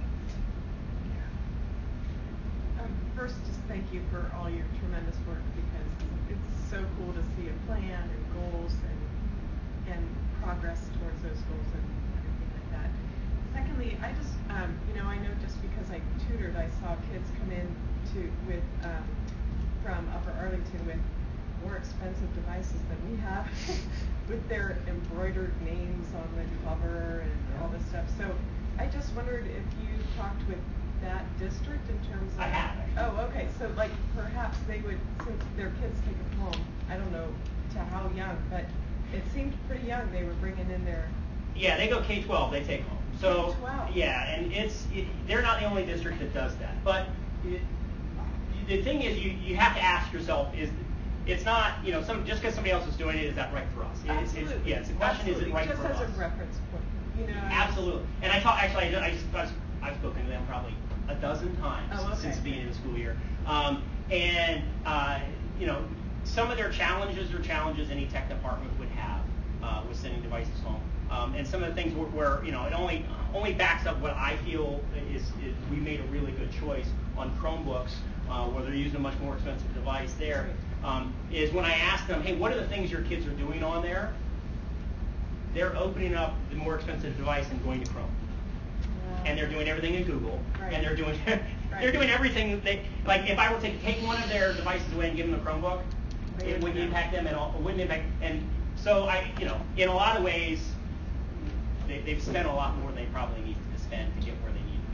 Um, first, just thank you for all your tremendous work, because it's so cool to see a plan and goals and and progress towards those goals and everything like that. Secondly, I just, um, you know, I know just because I tutored, I saw kids come in to with um, from Upper Arlington with more expensive devices than we have, with their embroidered names on the cover and all this stuff. So I just wondered if you talked with that district in terms of. I have. Oh, okay. So like perhaps they would, since their kids take them home. I don't know to how young, but it seemed pretty young. They were bringing in their. Yeah, they go K twelve. They take home. So K twelve. yeah, and it's it, they're not the only district that does that. But it, the thing is, you you have to ask yourself: is it's not, you know, some just because somebody else is doing it, is that right for us? It's, Absolutely. It's, yeah, it's the question: Absolutely. is it right just for us? us? Just as a reference point, you know. Absolutely. And I talk actually, I, I, I've, I've spoken to them probably a dozen times Oh, okay. since the beginning of the school year. Um, and uh, you know, some of their challenges are challenges any tech department would have uh, with sending devices home. Um, and some of the things where, where you know it only only backs up what I feel is, is we made a really good choice on Chromebooks, uh, where they're using a much more expensive device there. Um, is when I ask them, hey, what are the things your kids are doing on there? They're opening up the more expensive device and going to Chrome. And they're doing everything in Google, Right. and they're doing they're Right. doing everything. They like if I were to take one of their devices away and give them a Chromebook, it wouldn't impact them at all. It wouldn't impact, and so I, you know, in a lot of ways, they, they've spent a lot more than they probably need to spend to get where they need to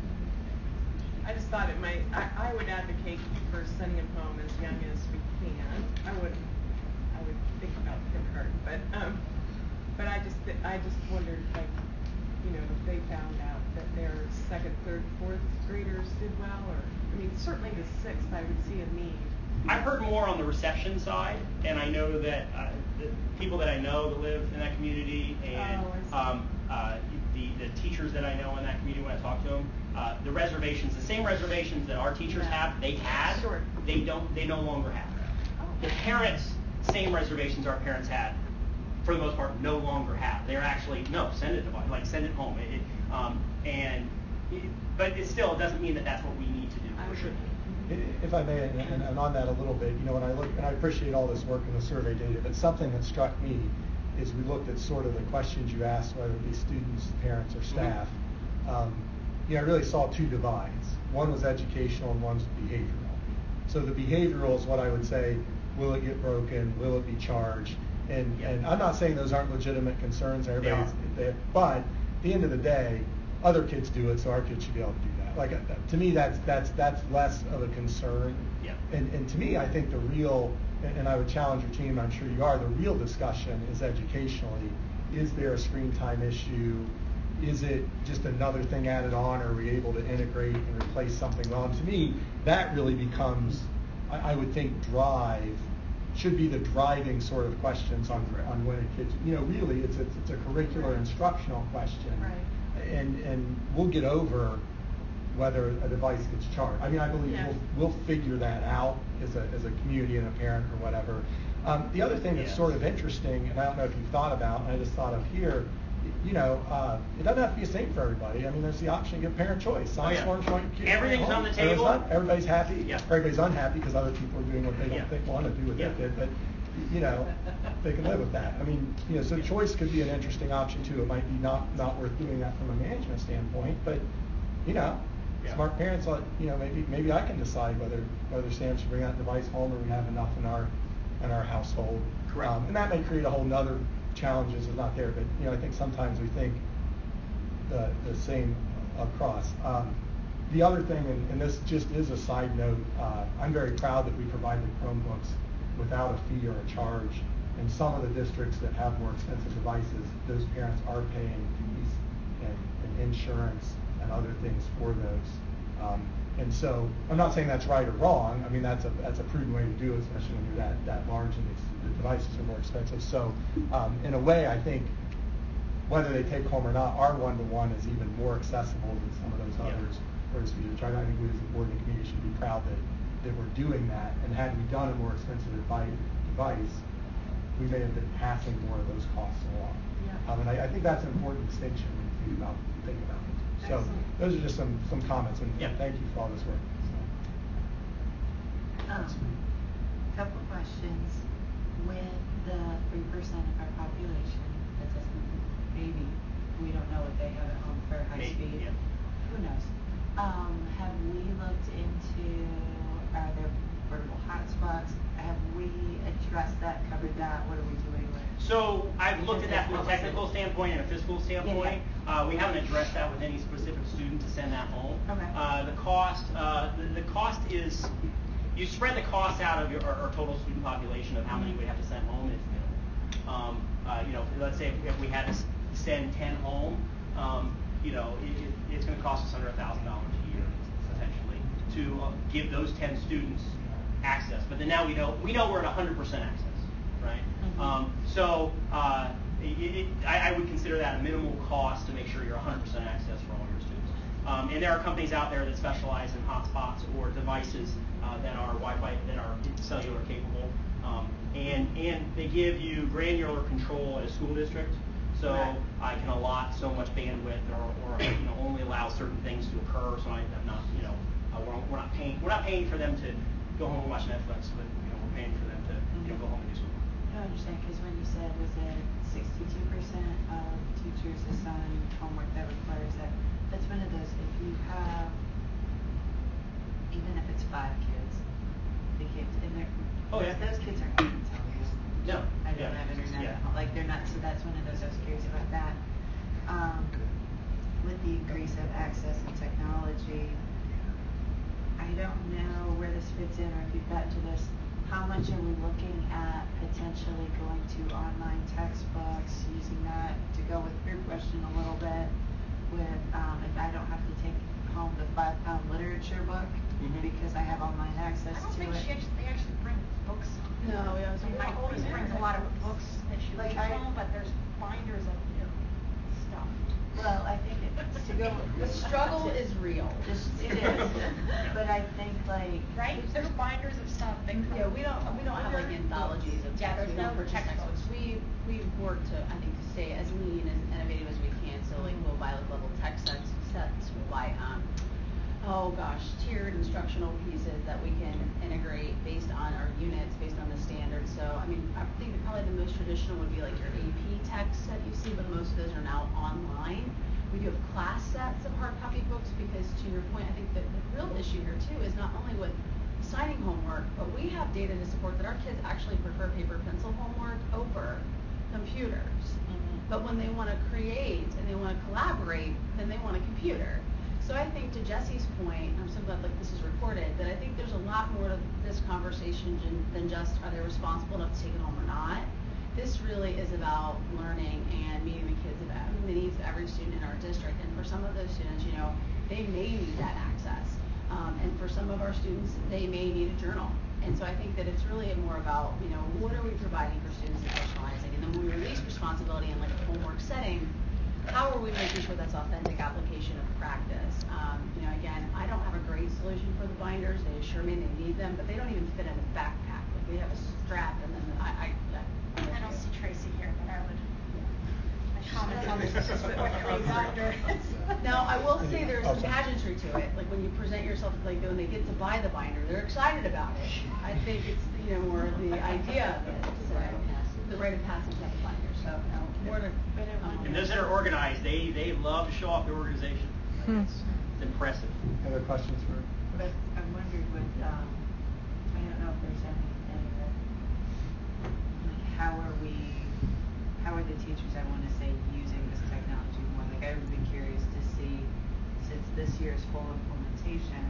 be. I just thought it might, I, I would advocate for sending them home as young as we can. I would, I would think about kindergarten, but, um, but I just, I just wondered, like, you know, if they found out that their second, third, fourth graders did well, or, I mean, certainly the sixth, I would see a need. I've heard more on the reception side, and I know that uh, the people that I know that live in that community, and oh, um, uh, the, the teachers that I know in that community when I talk to them, uh, the reservations, the same reservations that our teachers yeah. have, they had, sure. they don't, they no longer have. Oh. The parents, same reservations our parents had, for the most part, no longer have. They're actually, no, send it to, like, send it home. It, it, um, and, it, but it still it doesn't mean that that's what we need to do. I Sure. If I may, and, and, and on that a little bit, you know, when I look, and I appreciate all this work in the survey data, but something that struck me is we looked at sort of the questions you asked, whether it be students, parents, or staff. Mm-hmm. um, you know, I really saw two divides. One was educational and one's behavioral. So the behavioral is what I would say, will it get broken? Will it be charged? And, yeah. and I'm not saying those aren't legitimate concerns. Everybody's, they they, but at the end of the day, other kids do it, so our kids should be able to do that. Like, uh, to me, that's that's that's less of a concern. Yeah. And and to me, I think the real, and, and I would challenge your team, I'm sure you are, the real discussion is educationally, is there a screen time issue? Is it just another thing added on, or are we able to integrate and replace something well? And to me, that really becomes, I, I would think, drive, should be the driving sort of questions on on when a kid's, you know, really it's a, it's a curricular right. instructional question. Right. And and we'll get over whether a device gets charged. I mean, I believe yeah. we'll we'll figure that out as a as a community and a parent or whatever. Um, the other thing that's yes. sort of interesting, and I don't know if you've thought about, and I just thought of here, you know, uh, it doesn't have to be the same for everybody. I mean, there's the option to give parent choice. Science oh, yeah. forms, joint kids. Everything's on the Everybody's table. not, everybody's happy. Yeah. Everybody's unhappy because other people are doing what they don't Yeah. think want to do with Yeah. their kid. But you know, they can live with that. I mean, you know, so choice could be an interesting option too. It might be not not worth doing that from a management standpoint, but you know, yeah. smart parents, like, you know, maybe maybe I can decide whether whether Sam should bring that device home or we have enough in our in our household. Correct. Um, and that may create a whole nother challenges is not there. But you know, I think sometimes we think the the same across. Um, the other thing, and, and this just is a side note, uh, I'm very proud that we provided Chromebooks without a fee or a charge. In some of the districts that have more expensive devices, those parents are paying fees and, and insurance and other things for those. Um, and so I'm not saying that's right or wrong. I mean, that's a that's a prudent way to do it, especially when you're that, that large and it's, the devices are more expensive. So um, in a way, I think whether they take home or not, our one-to-one is even more accessible than some of those Yeah. others. Whereas we try to, I think we as a board and community should be proud that that we're doing that, and had we done a more expensive device, we may have been passing more of those costs along. Yeah. Um, and I, I think that's an important distinction when you think about think about it. So Excellent. those are just some some comments, and Yeah. thank you for all this work. So. Um, couple questions. With the three percent of our population that doesn't, maybe, we don't know what they have at home for high Maybe, speed. yeah. Who knows? Um, have we looked into, are there portable hotspots? Have we addressed that, covered that? What are we doing with? So I've looked at that from a What was it? technical standpoint and a fiscal standpoint. Yeah. Uh, we haven't addressed that with any specific student to send that home. Okay. Uh, the cost, uh, the, the cost is, you spread the cost out of your our, our total student population of how many we have to send home. It's minimal. Um, uh, you know, let's say if, if we had to send ten home, um, you know, it, it, it's going to cost us under a thousand dollars a year, essentially, to uh, give those ten students access. But then now we know we know we're at one hundred percent access, right? Mm-hmm. Um, so uh, it, it, I, I would consider that a minimal cost to make sure you're one hundred percent access for all your students. Um, and there are companies out there that specialize in hotspots or devices uh, that are Wi-Fi, that are cellular capable, um, and and they give you granular control at a school district. So Right. I can allot so much bandwidth, or, or you know, only allow certain things to occur. So I, I'm not, you know, uh, we're, we're not paying, we're not paying for them to go home and watch Netflix, but you know, we're paying for them to, you know, go home and do school. I don't understand, because when you said, was it sixty-two percent of teachers assign homework that requires that? That's one of those, if you have, even if it's five kids, the kids, and they're, Oh, those, yeah. those kids are that's one of those I was curious about that. Um, with the increase of access and technology, I don't know where this fits in or if you've gotten to this. How much are we looking at potentially going to online textbooks, using that to go with your question a little bit with um, if I don't have to take home the five pound literature book mm-hmm. because I have online access I don't to think it. she actually, they actually bring books home. No, we always I mean, my oldest brings a lot of books that she Like reads I- home, but there's binders of stuff. Well, I think it's to go. The struggle is real. This, it is, but I think like Right? There's binders of stuff that come. Yeah, we don't, we don't have like anthologies of Yeah, texts, there's we don't no purchase textbooks. We, we work to, I think, to stay as lean and innovative as we can, so like we'll buy like little text sets, sets, we'll buy, um, oh gosh, tiered instructional pieces that we can integrate based on our units, based on the standards. So, I mean, I think that probably the most traditional would be like your A P texts that you see, but most of those are now online. We do have class sets of hard copy books because, to your point, I think that the real issue here too is not only with assigning homework, but we have data to support that our kids actually prefer paper pencil homework over computers. Mm-hmm. But when they want to create and they want to collaborate, then they want a computer. So I think to Jesse's point, I'm so glad like this is recorded, that I think there's a lot more to this conversation than just are they responsible enough to take it home or not. This really is about learning and meeting the kids about the needs of every student in our district. And for some of those students, you know, they may need that access. Um, and for some of our students, they may need a journal. And so I think that it's really more about, you know, what are we providing for students and personalizing? And then when we release responsibility in like a homework setting, how are we making sure that's authentic application of practice? Um, you know, again, I don't have a great solution for the binders. They assure me they need them, but they don't even fit in a backpack. Like we have a strap, and then I, I, I, I don't see Tracy here, but I would. My comments on this is just with my binder. Now, I will say there's some Okay. pageantry to it. Like when you present yourself, like when they get to buy the binder, they're excited about it. I think it's, you know, more of the idea of it. So, the rite of passage of the binder. So, no, more to. Um, And those that are organized, they, they love to show off their organization. Hmm. It's, it's impressive. Other questions for? But I'm wondering with, um, I don't know if there's any, any of it, like how are we, how are the teachers, I want to say, using this technology more? Like I would be curious to see, since this year is full implementation,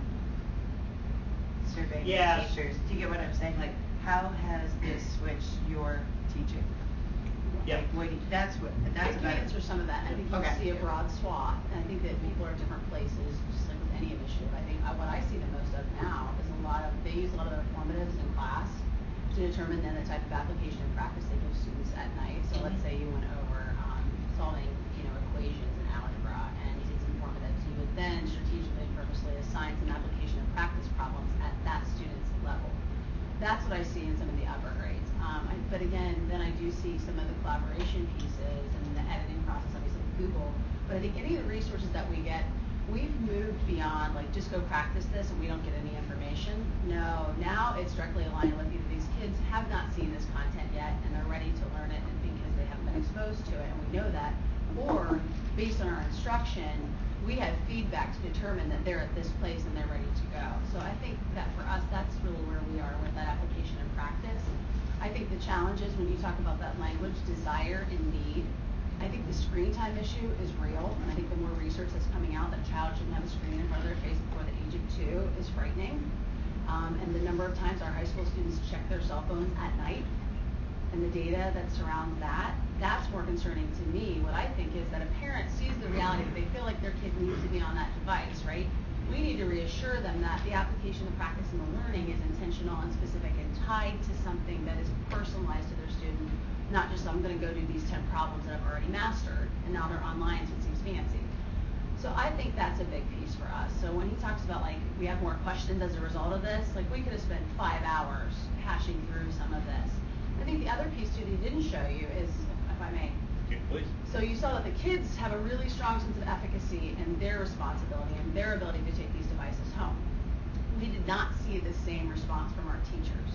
surveying Yeah. teachers. Do you get what I'm saying? Like how has this switched your teaching? Yeah. Like what do you, that's what, that's I can about. answer some of that. I think you Okay. see a broad swath, and I think that people are at different places, just like with any initiative. I think uh, what I see the most of now is a lot of, they use a lot of their formatives in class to determine then the type of application and practice they give students at night. So let's say you went over um, solving, you know, equations in algebra, and you did some formatives. You would then strategically and purposely assign some application and practice problems at that student's level. That's what I see in some of the upper grades. Um, I, but again, then I do see some of the collaboration pieces and the editing process, obviously Google. But I think any of the resources that we get, we've moved beyond like just go practice this and we don't get any information. No, now it's directly aligned with either these kids have not seen this content yet and they're ready to learn it and because they haven't been exposed to it and we know that. Or based on our instruction, we have feedback to determine that they're at this place and they're ready to go. So I think that for us, that's really where we are with that application and practice. I think the challenge is when you talk about that language, desire, and need, I think the screen time issue is real. And I think the more research that's coming out that a child shouldn't have a screen in front of their face before the age of two is frightening. Um, and the number of times our high school students check their cell phones at night and the data that surrounds that, that's more concerning to me. What I think is that a parent sees the reality that they feel like their kid needs to be on that device, right? We need to reassure them that the application, the practice, and the learning is intentional and specific and tied to something that is personalized to their student, not just I'm going to go do these ten problems that I've already mastered, and now they're online, so it seems fancy. So I think that's a big piece for us. So when he talks about like we have more questions as a result of this, like we could have spent five hours hashing through some of this. I think the other piece too that he didn't show you is, if I may, Okay, please. so you saw that the kids have a really strong sense of efficacy and their responsibility and their ability to take these devices home. We did not see the same response from our teachers.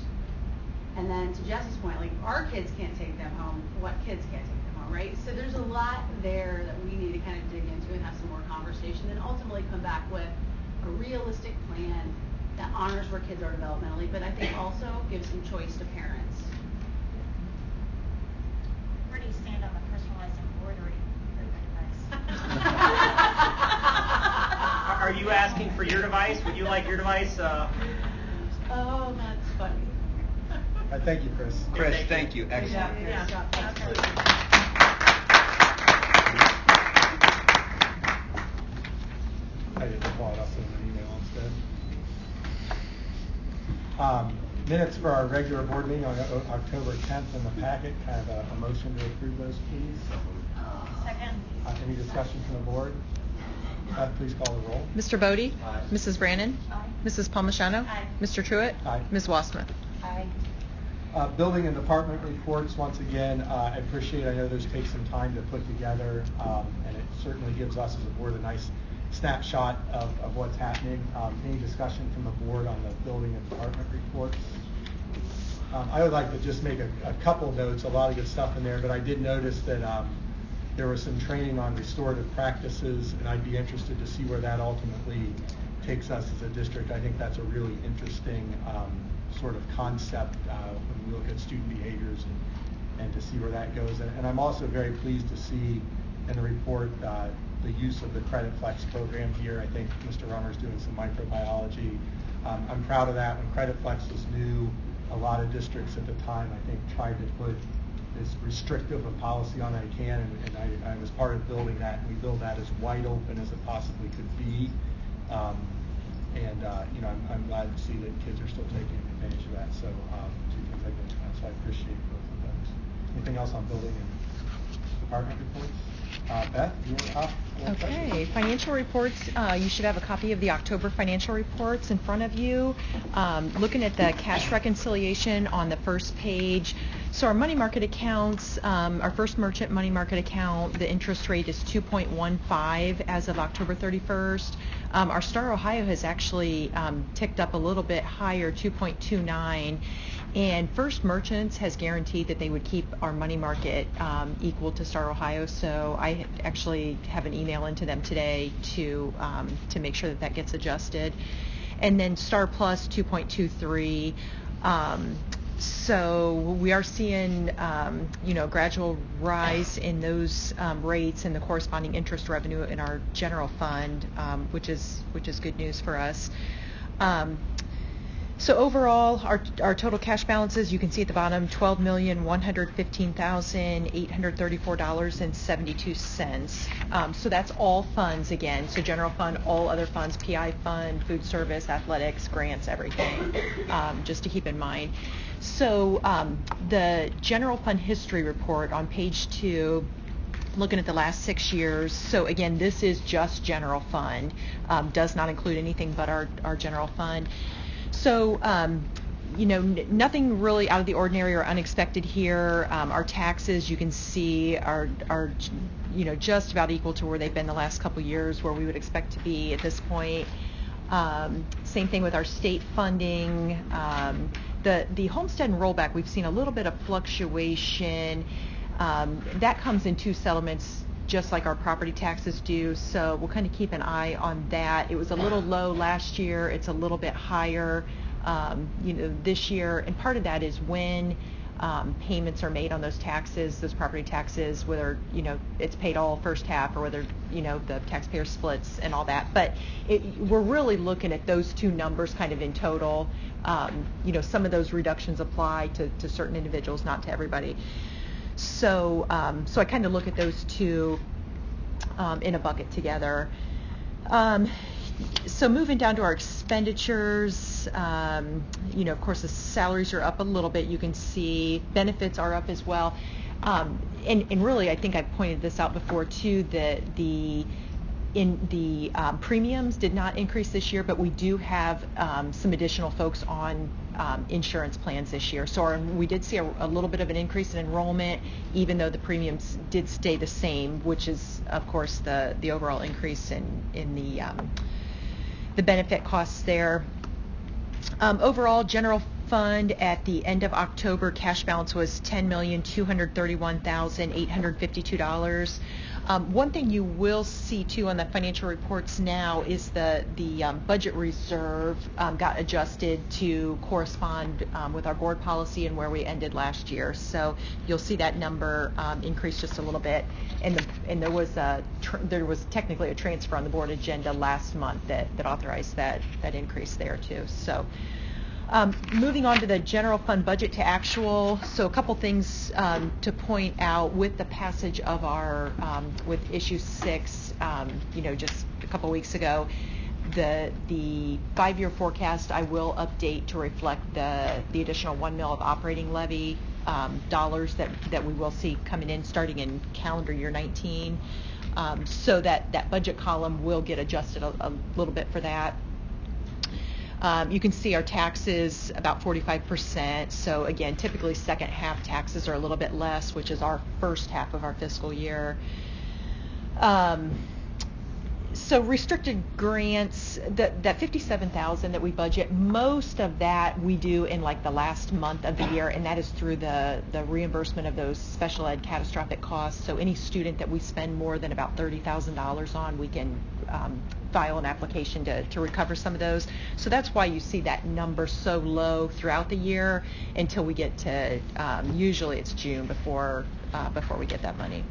And then to Jesse's point, like our kids can't take them home, what kids can't take them home, right? So there's a lot there that we need to kind of dig into and have some more conversation and ultimately come back with a realistic plan that honors where kids are developmentally, but I think also gives some choice to parents. Where do you stand on the for your device. Would you like your device? Uh, Oh, that's funny. All right, thank you, Chris. Chris, Thank thank you. you. Excellent. Yeah, Yeah, absolutely. I didn't follow it up in an email instead. Um, minutes for our regular board meeting on O- October tenth in the packet. Kind of a, a motion to approve those, please. Second. Uh, any discussion from the board? Beth, please call the roll. Mister Bodie? Aye. Missus Brannon? Aye. Missus Palmigano? Aye. Mister Truitt? Aye. Miz Wassmer? Aye. Uh, building and department reports, once again, uh, I appreciate, I know those take some time to put together, um, and it certainly gives us as a board a nice snapshot of, of what's happening. Um, any discussion from the board on the building and department reports? Um, I would like to just make a, a couple notes, a lot of good stuff in there, but I did notice that um, there was some training on restorative practices, and I'd be interested to see where that ultimately takes us as a district. I think that's a really interesting um, sort of concept uh, when we look at student behaviors and, and to see where that goes. And, and I'm also very pleased to see in the report uh, the use of the Credit Flex program here. I think Mister Rummer's doing some microbiology. Um, I'm proud of that. When Credit Flex was new, a lot of districts at the time, I think, tried to put as restrictive a policy on that I can, and, and I, I was part of building that, and we built that as wide open as it possibly could be. Um, and uh, you know, I'm, I'm glad to see that kids are still taking advantage of that. So um, two things I think, so I appreciate both of those. Anything else on building and department reports? Uh, Beth, you want up? Okay, financial reports. Uh, you should have a copy of the October financial reports in front of you. Um, looking at the cash reconciliation on the first page. So our money market accounts, um, our first merchant money market account, the interest rate is two point one five as of October thirty-first. Um, our Star Ohio has actually um, ticked up a little bit higher, two point two nine. And First Merchants has guaranteed that they would keep our money market um, equal to Star Ohio. So I actually have an email into them today to um, to make sure that that gets adjusted. And then Star Plus two point two three. Um, so we are seeing um, you know gradual rise in those um, rates and the corresponding interest revenue in our general fund, um, which is which is good news for us. Um, So overall, our our total cash balances, you can see at the bottom, twelve million one hundred fifteen thousand eight hundred thirty-four dollars and seventy-two cents. Um, so that's all funds again. So general fund, all other funds, P I fund, food service, athletics, grants, everything. Um, just to keep in mind. So um, the general fund history report on page two. Looking at the last six years. So again, this is just general fund. Um, does not include anything but our our general fund. So, um, you know, n- nothing really out of the ordinary or unexpected here. Um, our taxes, you can see, are, are, you know, just about equal to where they've been the last couple years, where we would expect to be at this point. Um, same thing with our state funding. Um, the, the homestead and rollback, we've seen a little bit of fluctuation. Um, that comes in two settlements, just like our property taxes do. So we'll kind of keep an eye on that. It was a little low last year. It's a little bit higher, um, you know, this year. And part of that is when um, payments are made on those taxes, those property taxes, whether, you know, it's paid all first half or whether, you know, the taxpayer splits and all that. But it, we're really looking at those two numbers kind of in total. Um, you know, some of those reductions apply to, to certain individuals, not to everybody. So, um, so I kind of look at those two um, in a bucket together. Um, so moving down to our expenditures, um, you know, of course, the salaries are up a little bit. You can see benefits are up as well. Um, and, and really, I think I pointed this out before too, that the in the um, premiums did not increase this year, but we do have um, some additional folks on um, insurance plans this year. So our, we did see a, a little bit of an increase in enrollment, even though the premiums did stay the same, which is, of course, the the overall increase in in the um, the benefit costs there. Um, overall, general fund at the end of October, cash balance was ten million two hundred thirty-one thousand eight hundred fifty-two dollars. Um, one thing you will see too on the financial reports now is the the um, budget reserve um, got adjusted to correspond um, with our board policy and where we ended last year. So you'll see that number um, increase just a little bit. And the, and there was a tr- there was technically a transfer on the board agenda last month that, that authorized that that increase there too. So. Um, moving on to the general fund budget to actual, so a couple things um, to point out with the passage of our, um, with issue six, um, you know, just a couple weeks ago, the the five-year forecast I will update to reflect the the additional one mil of operating levy um, dollars that, that we will see coming in starting in calendar year nineteen. Um, so that, that budget column will get adjusted a, a little bit for that. Um, you can see our taxes about forty-five percent. So again, typically second half taxes are a little bit less, which is our first half of our fiscal year. Um, so restricted grants, that, that fifty-seven thousand that we budget, most of that we do in like the last month of the year, and that is through the, the reimbursement of those special ed catastrophic costs. So any student that we spend more than about thirty thousand dollars on, we can um, file an application to, to recover some of those. So that's why you see that number so low throughout the year until we get to, um, usually it's June before, uh, before we get that money.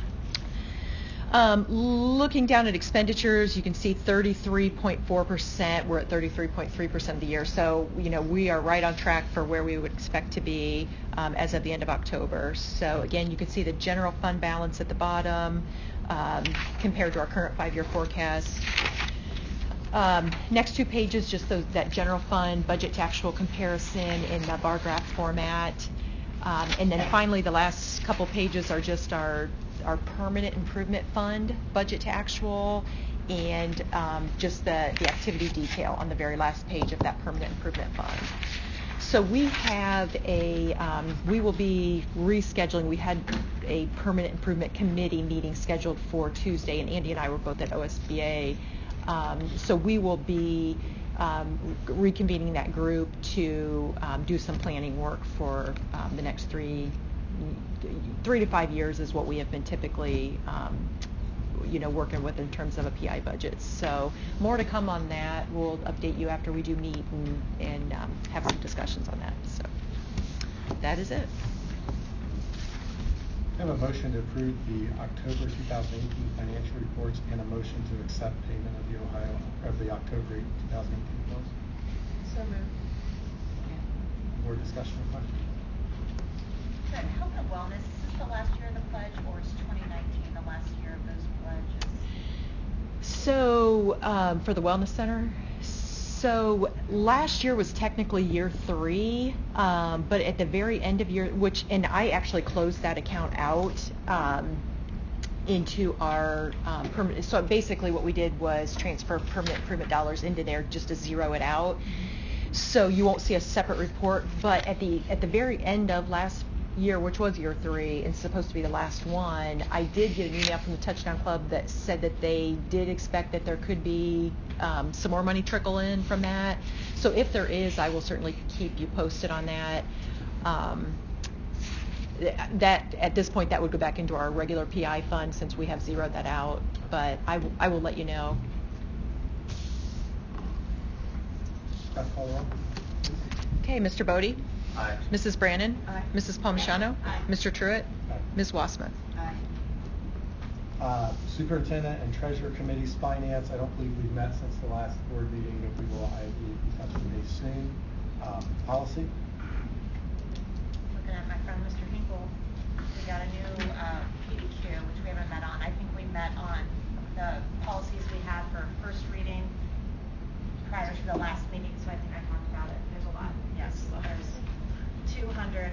Um, looking down at expenditures, you can see thirty-three point four percent. We're at thirty-three point three percent of the year. So, you know, we are right on track for where we would expect to be um, as of the end of October. So, again, you can see the general fund balance at the bottom um, compared to our current five-year forecast. Um, next two pages, just those, that general fund budget to actual comparison in the bar graph format. Um, and then finally, the last couple pages are just our our permanent improvement fund budget to actual, and um, just the, the activity detail on the very last page of that permanent improvement fund. So we have a, um, we will be rescheduling. We had a permanent improvement committee meeting scheduled for Tuesday, and Andy and I were both at O S B A. Um, so we will be um, reconvening that group to um, do some planning work for um, the next three Three to five years is what we have been typically, um, you know, working with in terms of a P I budget. So more to come on that. We'll update you after we do meet and, and um, have some discussions on that. So that is it. I have a motion to approve the October two thousand eighteen financial reports and a motion to accept payment of the Ohio of the October two thousand eighteen bills. So moved. More discussion or questions? So health and wellness, is this the last year of the pledge, or is twenty nineteen the last year of those pledges? So um, for the Wellness Center, so last year was technically year three, um, but at the very end of year, which, and I actually closed that account out um, into our um, permanent. So basically what we did was transfer permanent improvement dollars into there just to zero it out. So you won't see a separate report, but at the at the very end of last year, which was year three and supposed to be the last one, I did get an email from the Touchdown Club that said that they did expect that there could be um, some more money trickle in from that. So if there is, I will certainly keep you posted on that. Um, that at this point, that would go back into our regular P I fund since we have zeroed that out. But I, w- I will let you know. Okay, Mister Bodie. Aye. Missus Brannon. Aye. Missus Palmigano. Aye. Mister Truitt. Aye. Miz Wassman. Aye. Uh, Superintendent and Treasurer Committee's Finance, I don't believe we've met since the last board meeting, but we will, I will be touching base soon. Um, Policy? Looking at my friend Mister Hinkle, we got a new uh, P D Q, which we haven't met on. I think we met on the policies we had for first reading prior to the last meeting, so I think I talked about it. There's a lot. Yes, there's two hundred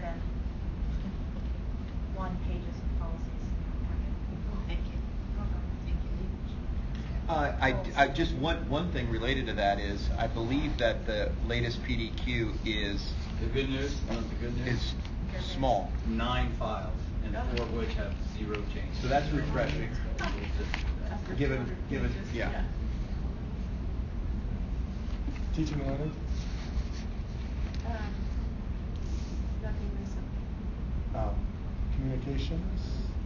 one pages of policies. Thank you. Thank you. Uh, I, I just one one thing related to that is I believe that the latest P D Q is The good news, you want the good news? is small. Nine files, and four of which have zero change. So that's refreshing. Given, given, yeah. Teaching and learning? Um, Communications?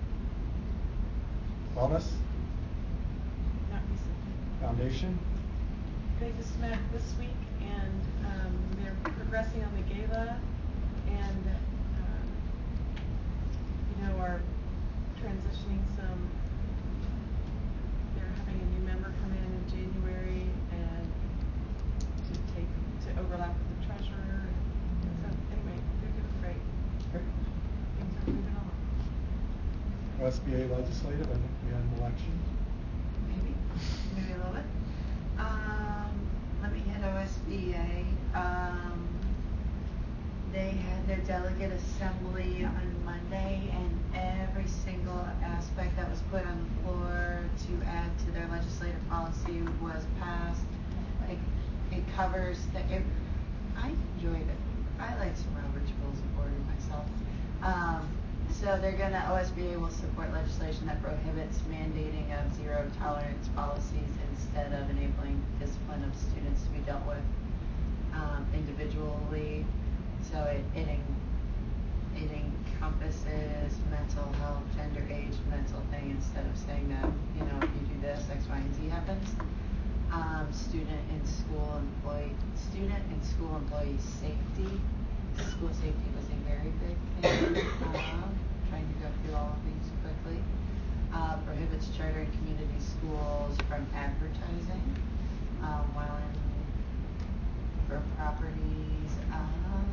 Wellness? Not recently. Foundation? They just met this week, and um, they're progressing on the gala, and uh, you know, are transitioning some. They're having a new member come in in January, and to take to overlap with the treasurer. And so anyway, they're doing great. Great. Things are moving along. O S B A legislative, I think we had an election. Maybe, maybe a little bit. Um, let me hit O S B A. Um, they had their delegate assembly on Monday, and every single aspect that was put on the floor to add to their legislative policy was passed. It, it covers the, it, I enjoyed it. I like some Robert's Rules of Order myself. Um, So they're gonna, O S B A will support legislation that prohibits mandating of zero tolerance policies instead of enabling discipline of students to be dealt with um, individually. So it, it, en it encompasses mental health, gender, age, mental thing, instead of saying that, you know, if you do this, X, Y, and Z happens. Um, student and school employee, student and school employee safety. School safety was a very big thing. Um, trying to go through all of these quickly. Uh, prohibits charter and community schools from advertising um, while in for properties. Um,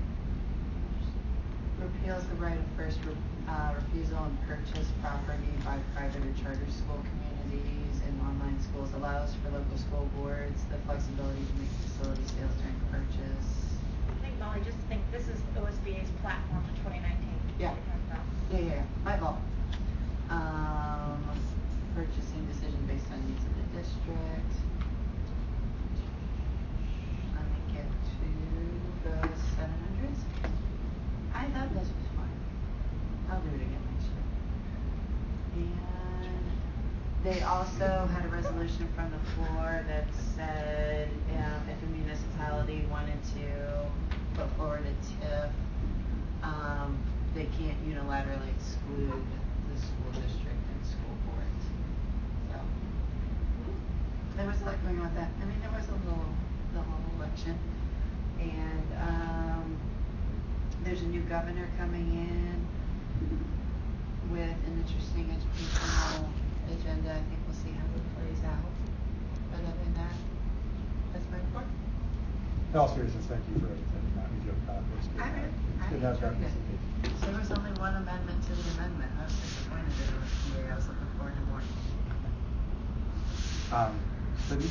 repeals the right of first re uh, refusal and purchase property by private or charter school communities and online schools. Allows for local school boards the flexibility to make facility sales during purchase. I think, Molly, just think this is O S B A's platform for twenty nineteen. Yeah. Yeah, yeah, my fault. Um, purchasing decision based on needs of the district. Let me get to the seven hundreds. I thought this was fun. I'll do it again next year. And they also had a resolution from the floor that said um, if a municipality wanted to put forward a T I F, um, they can't unilaterally exclude the school district and school board. So there was a lot going on with that. I mean, there was a little, the whole election, and um, there's a new governor coming in with an interesting educational agenda. I think we'll see how it plays out. But other than that, that's my report. In all seriousness, thank you for everything. Not we joke about it. It's good. I to have- really- It's I good to have enjoyed it. representation. There was only one amendment to the amendment. I was disappointed that it was P A. I was looking forward to more. Um, Cindy?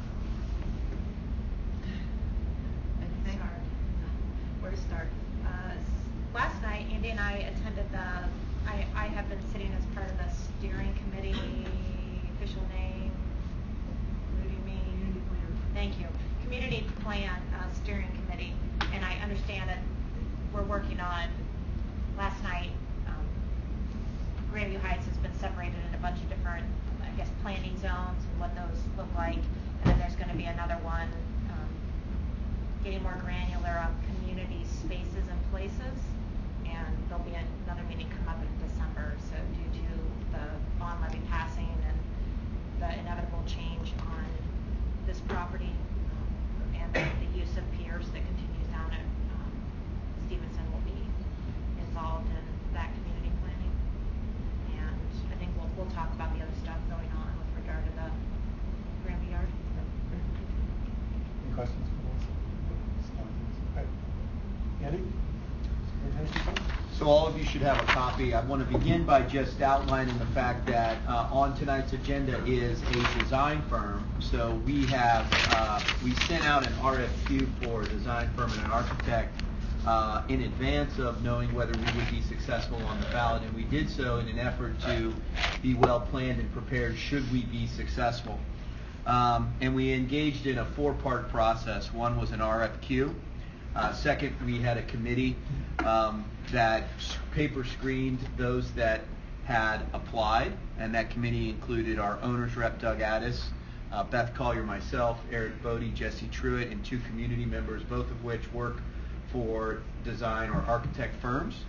Anything? Where to start? Uh, s- last night, Andy and I attended the, I, I have been sitting as part of the steering committee, official name, what do you mean? Community plan. Thank you. Community Plan uh, Steering Committee, and I understand that we're working on, last night, um, Grandview Heights has been separated into a bunch of different, I guess, planning zones and what those look like, and then there's going to be another one um, getting more granular on community spaces and places, and there'll be another meeting come up in December, so due to the bond levy passing and the inevitable change on this property um, and the, the use of piers that continues down at um, Stevenson will be involved in that community planning. And I think we'll, we'll talk about the other stuff going on with regard to the Granby Yard. Any questions for Melissa? Okay. Andy? Superintendent's report? So all of you should have a copy. I want to begin by just outlining the fact that uh, on tonight's agenda is a design firm. So we have, uh, we sent out an R F Q for a design firm and an architect uh, in advance of knowing whether we would be successful on the ballot, and we did so in an effort to be well planned and prepared should we be successful. Um, and we engaged in a four-part process. One was an R F Q. Uh, second, we had a committee um, that paper screened those that had applied, and that committee included our owner's rep, Doug Addis, uh, Beth Collier, myself, Eric Bodie, Jesse Truitt, and two community members, both of which work for design or architect firms.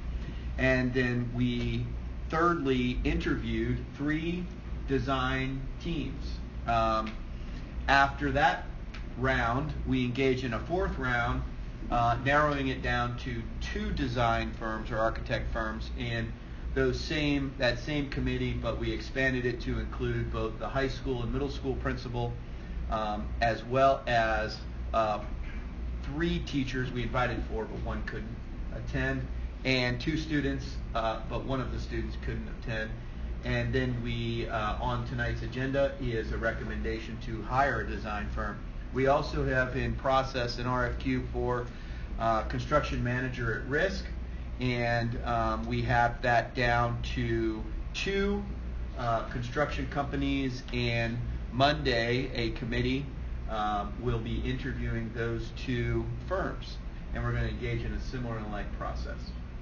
And then we thirdly interviewed three design teams. Um, after that round, we engaged in a fourth round, uh, narrowing it down to two design firms or architect firms in those same that same committee, but we expanded it to include both the high school and middle school principal, um, as well as uh, three teachers. We invited four, but one couldn't attend, and two students, uh, but one of the students couldn't attend. And then we, uh, on tonight's agenda, is a recommendation to hire a design firm. We also have in process an R F Q for uh, construction manager at risk, and um, we have that down to two uh, construction companies, and Monday a committee um, will be interviewing those two firms, and we're going to engage in a similar and like process.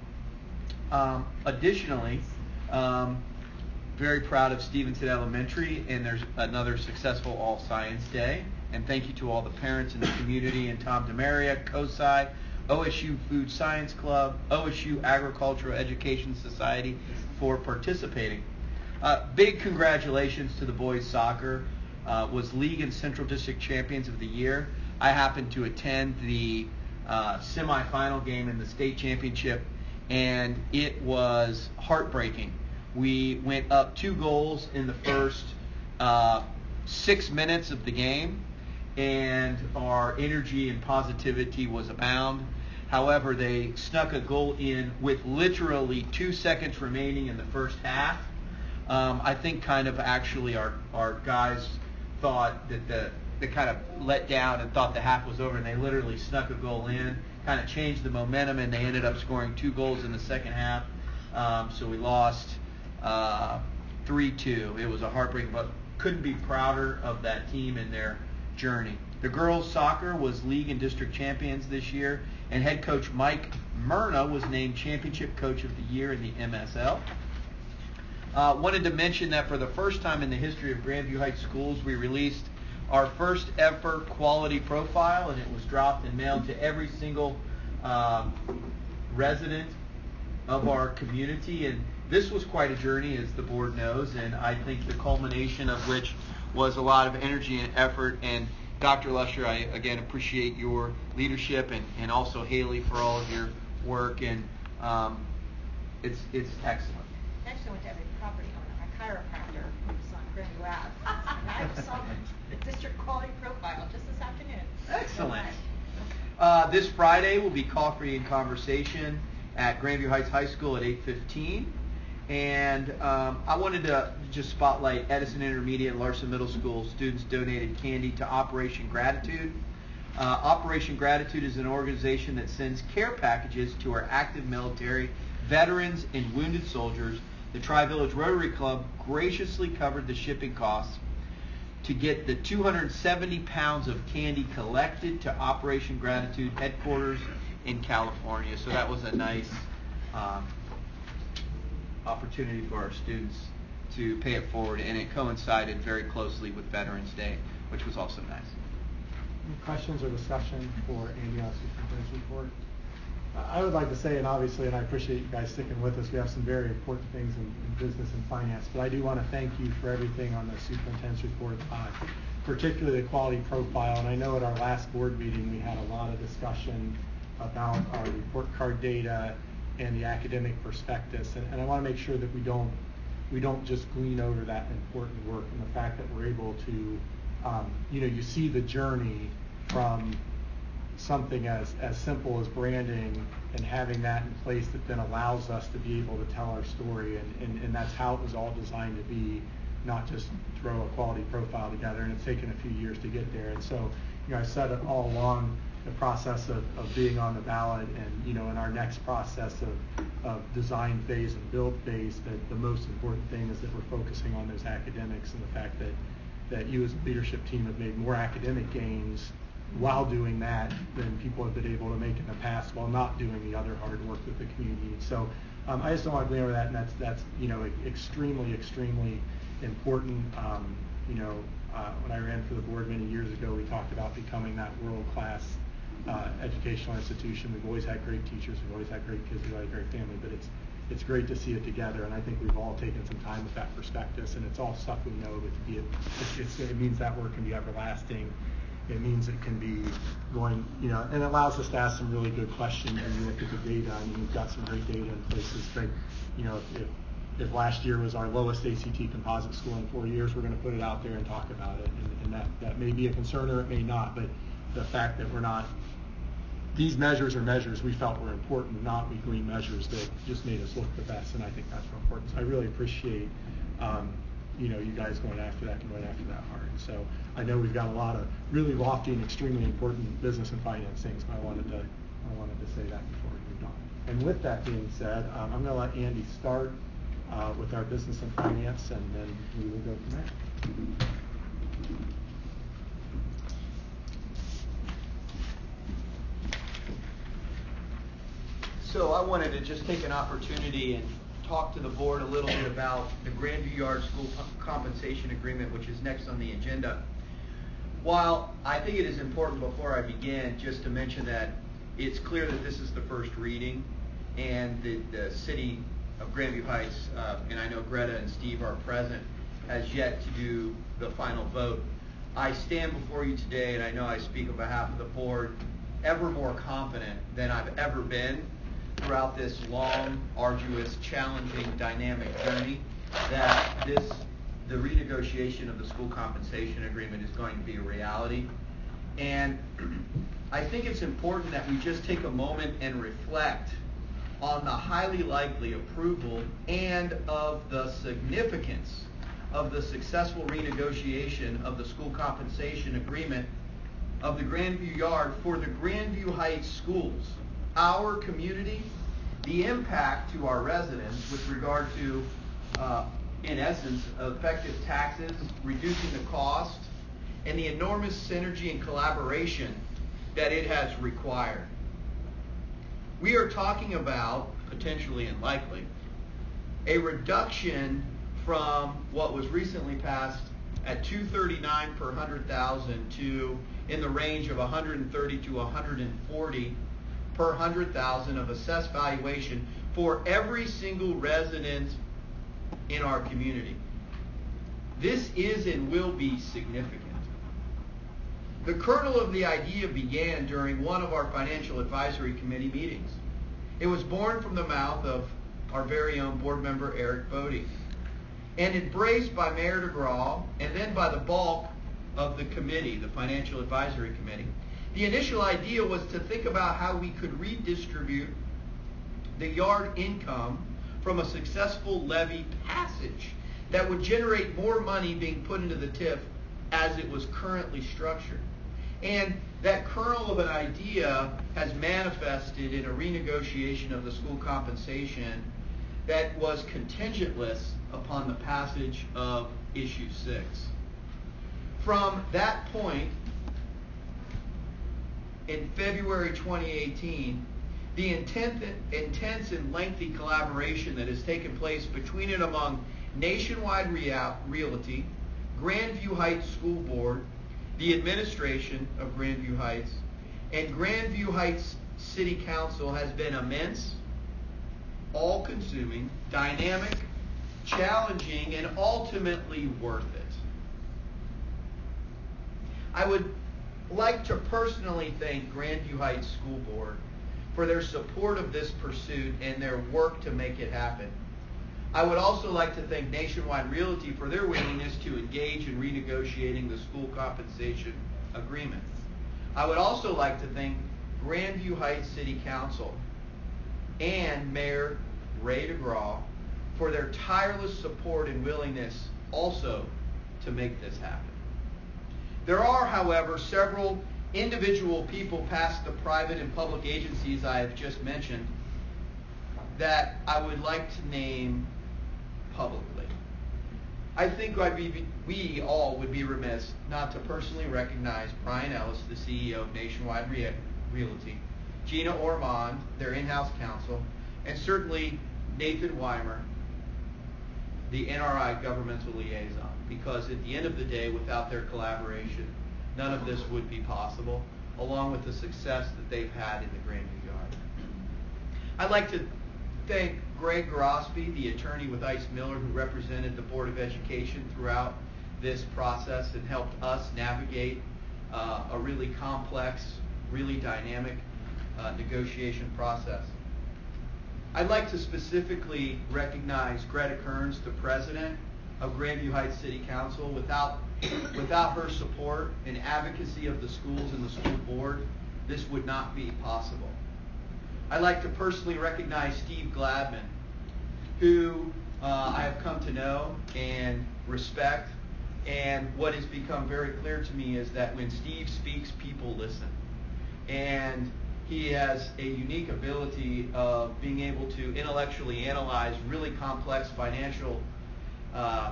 Um, additionally, um, very proud of Stevenson Elementary, and there's another successful All Science Day. And thank you to all the parents in the community, and Tom DeMaria, COSI, O S U Food Science Club, O S U Agricultural Education Society for participating. Uh, big congratulations to the boys soccer. Uh, was League and Central District Champions of the Year. I happened to attend the uh, semifinal game in the state championship, and it was heartbreaking. We went up two goals in the first uh, six minutes of the game, and our energy and positivity was abound. However, they snuck a goal in with literally two seconds remaining in the first half. Um, I think kind of actually our, our guys thought that the they kind of let down and thought the half was over, and they literally snuck a goal in, kind of changed the momentum, and they ended up scoring two goals in the second half. Um, so we lost uh, three two. It was a heartbreaking, but couldn't be prouder of that team and their journey. The girls soccer was league and district champions this year, and head coach Mike Myrna was named championship coach of the year in the M S L. Uh, wanted to mention that for the first time in the history of Grandview Heights Schools, we released our first ever quality profile, and it was dropped and mailed to every single uh, resident of our community. And this was quite a journey, as the board knows, and I think the culmination of which was a lot of energy and effort. And Doctor Lusher, I again appreciate your leadership, and, and also Haley for all of your work, and um, it's it's excellent. I actually went to every property owner, my chiropractor, who's on Grandview Ave. And I just saw the district quality profile just this afternoon. Excellent. Uh, this Friday will be Coffee and Conversation at Grandview Heights High School at eight fifteen. And um, I wanted to just spotlight Edison Intermediate and Larson Middle School students donated candy to Operation Gratitude. Uh, Operation Gratitude is an organization that sends care packages to our active military, veterans, and wounded soldiers. The Tri-Village Rotary Club graciously covered the shipping costs to get the two hundred seventy pounds of candy collected to Operation Gratitude headquarters in California. So that was a nice um, opportunity for our students to pay it forward, and it coincided very closely with Veterans Day, which was also nice. Any questions or discussion for Andy on superintendent's report? I would like to say, and obviously, and I appreciate you guys sticking with us, we have some very important things in, in business and finance, but I do want to thank you for everything on the superintendent's report, uh, particularly the quality profile. And I know at our last board meeting we had a lot of discussion about our report card data and the academic prospectus, and, and I want to make sure that we don't we don't just glean over that important work, and the fact that we're able to, um, you know, you see the journey from something as, as simple as branding and having that in place that then allows us to be able to tell our story, and, and, and that's how it was all designed to be, not just throw a quality profile together, and it's taken a few years to get there. And so, you know, I said it all along, the process of, of being on the ballot, and, you know, in our next process of, of design phase and build phase, that the most important thing is that we're focusing on those academics, and the fact that, that you as a leadership team have made more academic gains while doing that than people have been able to make in the past, while not doing the other hard work that the community needs. So um, I just don't want to glean over that, and that's, that's you know, extremely, extremely important. Um, you know, uh, when I ran for the board many years ago, we talked about becoming that world-class uh, educational institution. We've always had great teachers, we've always had great kids, we've had a great family, but it's it's great to see it together, and I think we've all taken some time with that prospectus, and it's all stuff we know, but to be, it, it's, it means that work can be everlasting. It means it can be going, you know, and it allows us to ask some really good questions when you look at the data. I mean, we've got some great data in places, but, you know, if, if last year was our lowest A C T composite score in four years, we're going to put it out there and talk about it, and, and that, that may be a concern or it may not, but the fact that we're not, these measures are measures we felt were important, not weekly measures that just made us look the best, and I think that's real important. So I really appreciate, um, you know, you guys going after that and going after that hard. So I know we've got a lot of really lofty and extremely important business and finance things, but I wanted to, I wanted to say that before we moved on. And with that being said, um, I'm going to let Andy start uh, with our business and finance, and then we will go from there. So I wanted to just take an opportunity and talk to the board a little bit about the Grandview Yard School Compensation Agreement, which is next on the agenda. While I think it is important before I begin just to mention that it's clear that this is the first reading, and the, the city of Grandview Heights, uh, and I know Greta and Steve are present, has yet to do the final vote. I stand before you today, and I know I speak on behalf of the board, ever more confident than I've ever been throughout this long, arduous, challenging, dynamic journey, that this, the renegotiation of the school compensation agreement is going to be a reality. And I think it's important that we just take a moment and reflect on the highly likely approval and of the significance of the successful renegotiation of the school compensation agreement of the Grandview Yard for the Grandview Heights schools, our community, the impact to our residents with regard to, uh, in essence, effective taxes, reducing the cost, and the enormous synergy and collaboration that it has required. We are talking about, potentially and likely, a reduction from what was recently passed at two thirty-nine per one hundred thousand to in the range of one hundred thirty to one hundred forty per one hundred thousand of assessed valuation for every single resident in our community. This is and will be significant. The kernel of the idea began during one of our Financial Advisory Committee meetings. It was born from the mouth of our very own board member, Eric Bodie, and embraced by Mayor DeGraw and then by the bulk of the committee, the Financial Advisory Committee. The initial idea was to think about how we could redistribute the yard income from a successful levy passage that would generate more money being put into the T I F as it was currently structured. And that kernel of an idea has manifested in a renegotiation of the school compensation that was contingentless upon the passage of Issue six. From that point, in February twenty eighteen, the intent, intense and lengthy collaboration that has taken place between and among Nationwide Real, Realty, Grandview Heights School Board, the administration of Grandview Heights, and Grandview Heights City Council has been immense, all-consuming, dynamic, challenging, and ultimately worth it. I would like to personally thank Grandview Heights School Board for their support of this pursuit and their work to make it happen. I would also like to thank Nationwide Realty for their willingness to engage in renegotiating the school compensation agreement. I would also like to thank Grandview Heights City Council and Mayor Ray DeGraw for their tireless support and willingness also to make this happen. There are, however, several individual people past the private and public agencies I have just mentioned that I would like to name publicly. I think I'd be, we all would be remiss not to personally recognize Brian Ellis, the C E O of Nationwide Re- Realty, Gina Ormond, their in-house counsel, and certainly Nathan Weimer, the N R I governmental liaison, because at the end of the day, without their collaboration, none of this would be possible, along with the success that they've had in the Grandview Yard. I'd like to thank Greg Grosby, the attorney with Ice Miller, who represented the Board of Education throughout this process and helped us navigate uh, a really complex, really dynamic uh, negotiation process. I'd like to specifically recognize Greta Kearns, the president of Grandview Heights City Council. Without, without her support and advocacy of the schools and the school board, this would not be possible. I'd like to personally recognize Steve Gladman, who uh, I have come to know and respect. And what has become very clear to me is that when Steve speaks, people listen. And he has a unique ability of being able to intellectually analyze really complex financial uh,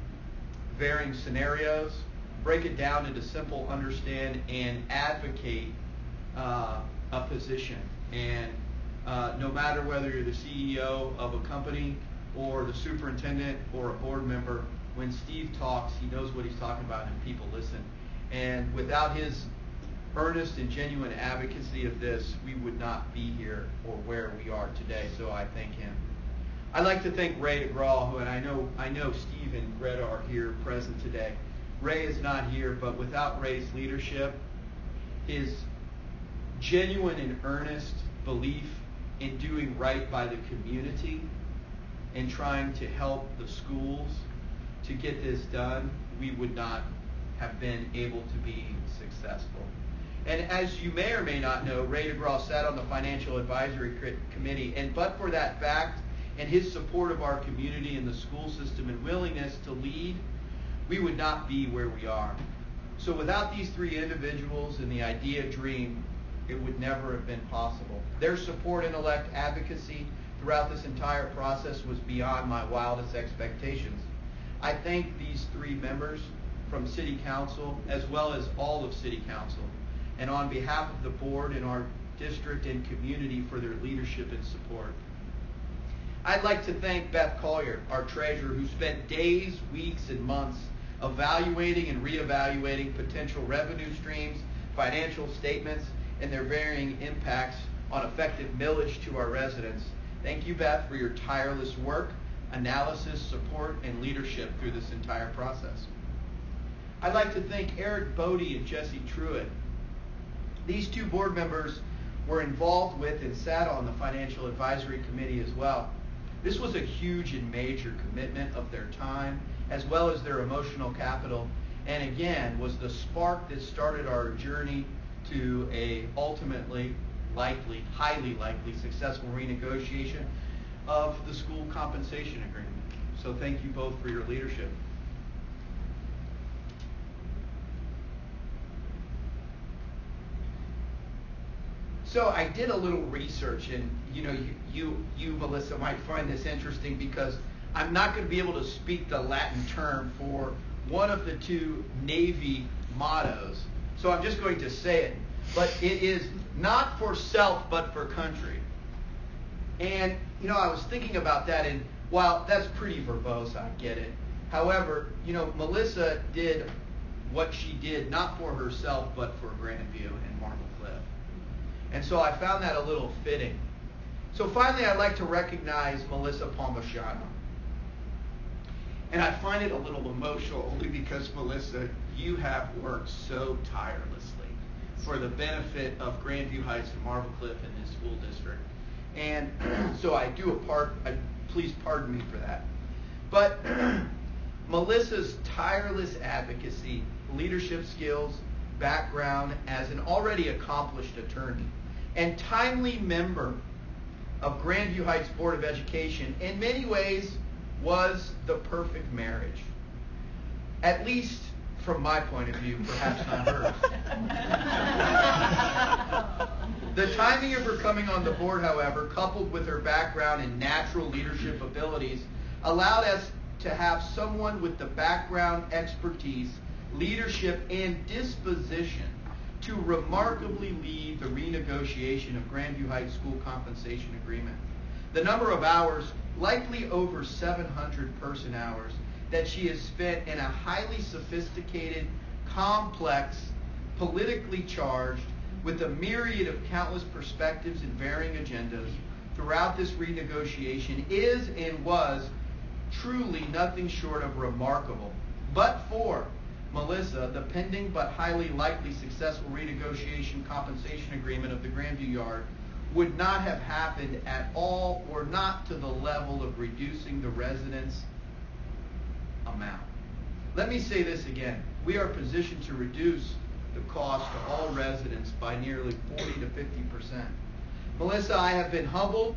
varying scenarios, break it down into simple understand, and advocate uh, a position. And uh, no matter whether you're the C E O of a company or the superintendent or a board member, when Steve talks, he knows what he's talking about and people listen. And without his earnest and genuine advocacy of this, we would not be here or where we are today. So I thank him. I'd like to thank Ray DeGraw, who, and I know I know Steve and Greta are here present today. Ray is not here, but without Ray's leadership, his genuine and earnest belief in doing right by the community and trying to help the schools to get this done, we would not have been able to be successful. And as you may or may not know, Ray DeGraw sat on the Financial Advisory Committee, and but for that fact and his support of our community and the school system and willingness to lead, we would not be where we are. So without these three individuals and the idea dream, it would never have been possible. Their support and elect advocacy throughout this entire process was beyond my wildest expectations. I thank these three members from City Council as well as all of City Council, and on behalf of the board and our district and community for their leadership and support. I'd like to thank Beth Collier, our treasurer, who spent days, weeks, and months evaluating and reevaluating potential revenue streams, financial statements, and their varying impacts on effective millage to our residents. Thank you, Beth, for your tireless work, analysis, support, and leadership through this entire process. I'd like to thank Eric Bodie and Jesse Truitt. These two board members were involved with and sat on the Financial Advisory Committee as well. This was a huge and major commitment of their time as well as their emotional capital, and again was the spark that started our journey to a ultimately likely, highly likely successful renegotiation of the school compensation agreement. So thank you both for your leadership. So I did a little research, and you know, you, you, you, Melissa, might find this interesting because I'm not going to be able to speak the Latin term for one of the two Navy mottos. So I'm just going to say it. But it is not for self, but for country. And, you know, I was thinking about that, and while that's pretty verbose, I get it. However, you know, Melissa did what she did not for herself, but for Grandview and Marble Cliff. And so I found that a little fitting. So finally, I'd like to recognize Melissa Palmisano. And I find it a little emotional only because, Melissa, you have worked so tirelessly for the benefit of Grandview Heights and Marble Cliff in this school district. And so I do a part, I, please pardon me for that. But Melissa's tireless advocacy, leadership skills, background as an already accomplished attorney, and timely member of Grandview Heights Board of Education in many ways was the perfect marriage. At least from my point of view, perhaps not hers. The timing of her coming on the board, however, coupled with her background and natural leadership abilities, allowed us to have someone with the background, expertise, leadership, and disposition to remarkably lead the renegotiation of Grandview Heights School Compensation Agreement. The number of hours, likely over seven hundred person hours, that she has spent in a highly sophisticated, complex, politically charged, with a myriad of countless perspectives and varying agendas, throughout this renegotiation is and was truly nothing short of remarkable. But for Melissa, the pending but highly likely successful renegotiation compensation agreement of the Grandview Yard would not have happened at all, or not to the level of reducing the residents' amount. Let me say this again. We are positioned to reduce the cost to all residents by nearly forty to fifty percent. Melissa, I have been humbled.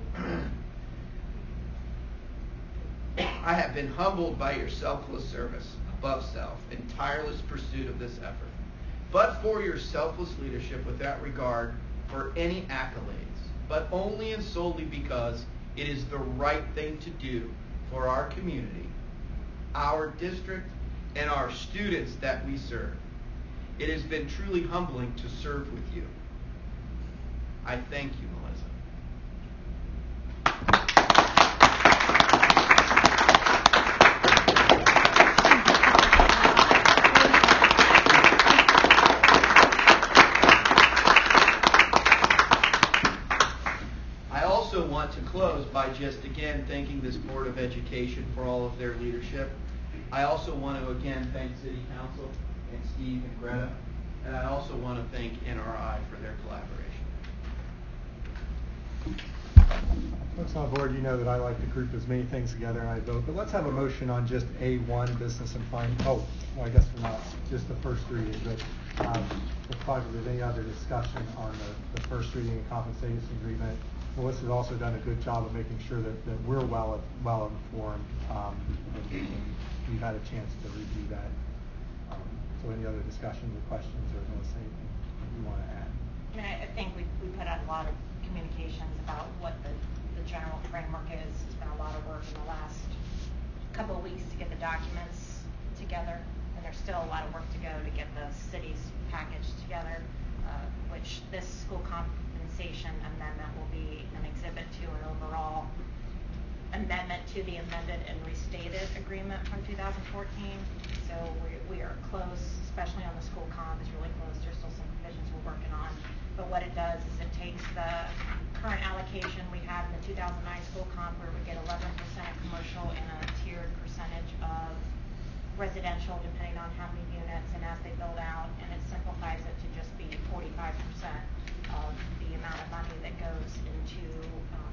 I have been humbled by your selfless service above self and tireless pursuit of this effort. But for your selfless leadership without regard for any accolades, but only and solely because it is the right thing to do for our community, our district, and our students that we serve. It has been truly humbling to serve with you. I thank you, Melissa. I also want to close by just again thanking this Board of Education for all of their leadership. I also want to again thank City Council and Steve and Greta, and I also want to thank N R I for their collaboration. Folks on board, you know that I like to group as many things together and I vote, but let's have a motion on just A one, business and finance. Oh, well, I guess we're not, just the first reading, but um, if there's any other discussion on the, the first reading and compensation agreement. Melissa's also done a good job of making sure that, that we're well well informed, um, and, and we've had a chance to review that. Um, so any other discussions or questions, or Melissa, anything you want to add? I mean, I, I think we, we put out a lot of communications about what the, the general framework is. It's been a lot of work in the last couple of weeks to get the documents together, and there's still a lot of work to go to get the city's package together, uh, which this school compensation amendment will be an exhibit to an overall amendment to the amended and restated agreement from two thousand fourteen. So we, we are close, especially on the school comp, it's really close. There's still some provisions we're working on. But what it does is it takes the current allocation we had in the two thousand nine school comp, where we get eleven percent commercial and a tiered percentage of residential depending on how many units and as they build out, and it simplifies it to just be forty-five percent of the amount of money that goes into um,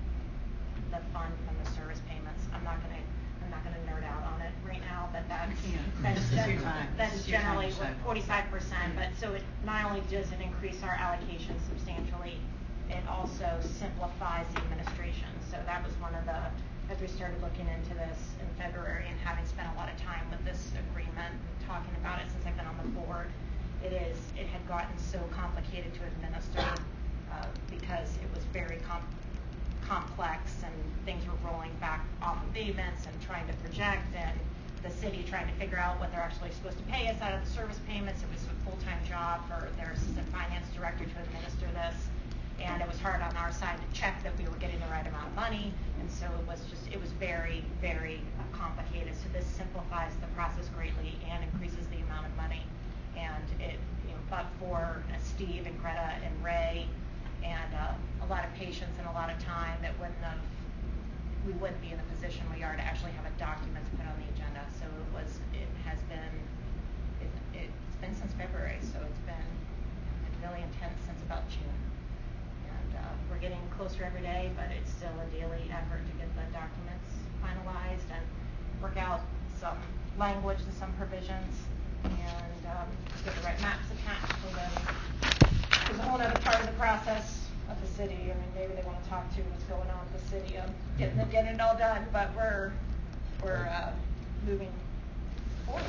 the fund from the service payments. I'm not going to I'm not going to nerd out on it right now, but that's Yeah. that's, This is that's, your time. that's This is your generally time to shine. forty-five percent. But so it not only does it increase our allocation substantially, it also simplifies the administration. So that was one of the, as we started looking into this in February and having spent a lot of time with this agreement and talking about it since I've been on the board, it is it had gotten so complicated to administer uh, because it was very com- complex and things were rolling back off of payments and trying to project, and the city trying to figure out what they're actually supposed to pay us out of the service payments. It was a full-time job for their assistant finance director to administer this, and it was hard on our side to check that we were getting the right amount of money, and so it was just it was very very complicated. So this simplifies the process greatly and increases the amount of money, and it you know but for uh, Steve and Greta and Ray and uh, a lot of patience and a lot of time, that wouldn't have we wouldn't be in the position we are to actually have a document to put on the agenda. So it was it has been it, it's been since February, so it's been really intense since about June. And uh, we're getting closer every day, but it's still a daily effort to get the documents finalized and work out some language and some provisions, and um, get the right maps attached. So then there's a whole other part of the process of the city. I mean, maybe they want to talk to what's going on with the city of getting it, getting it all done, but we're we're uh, moving forward.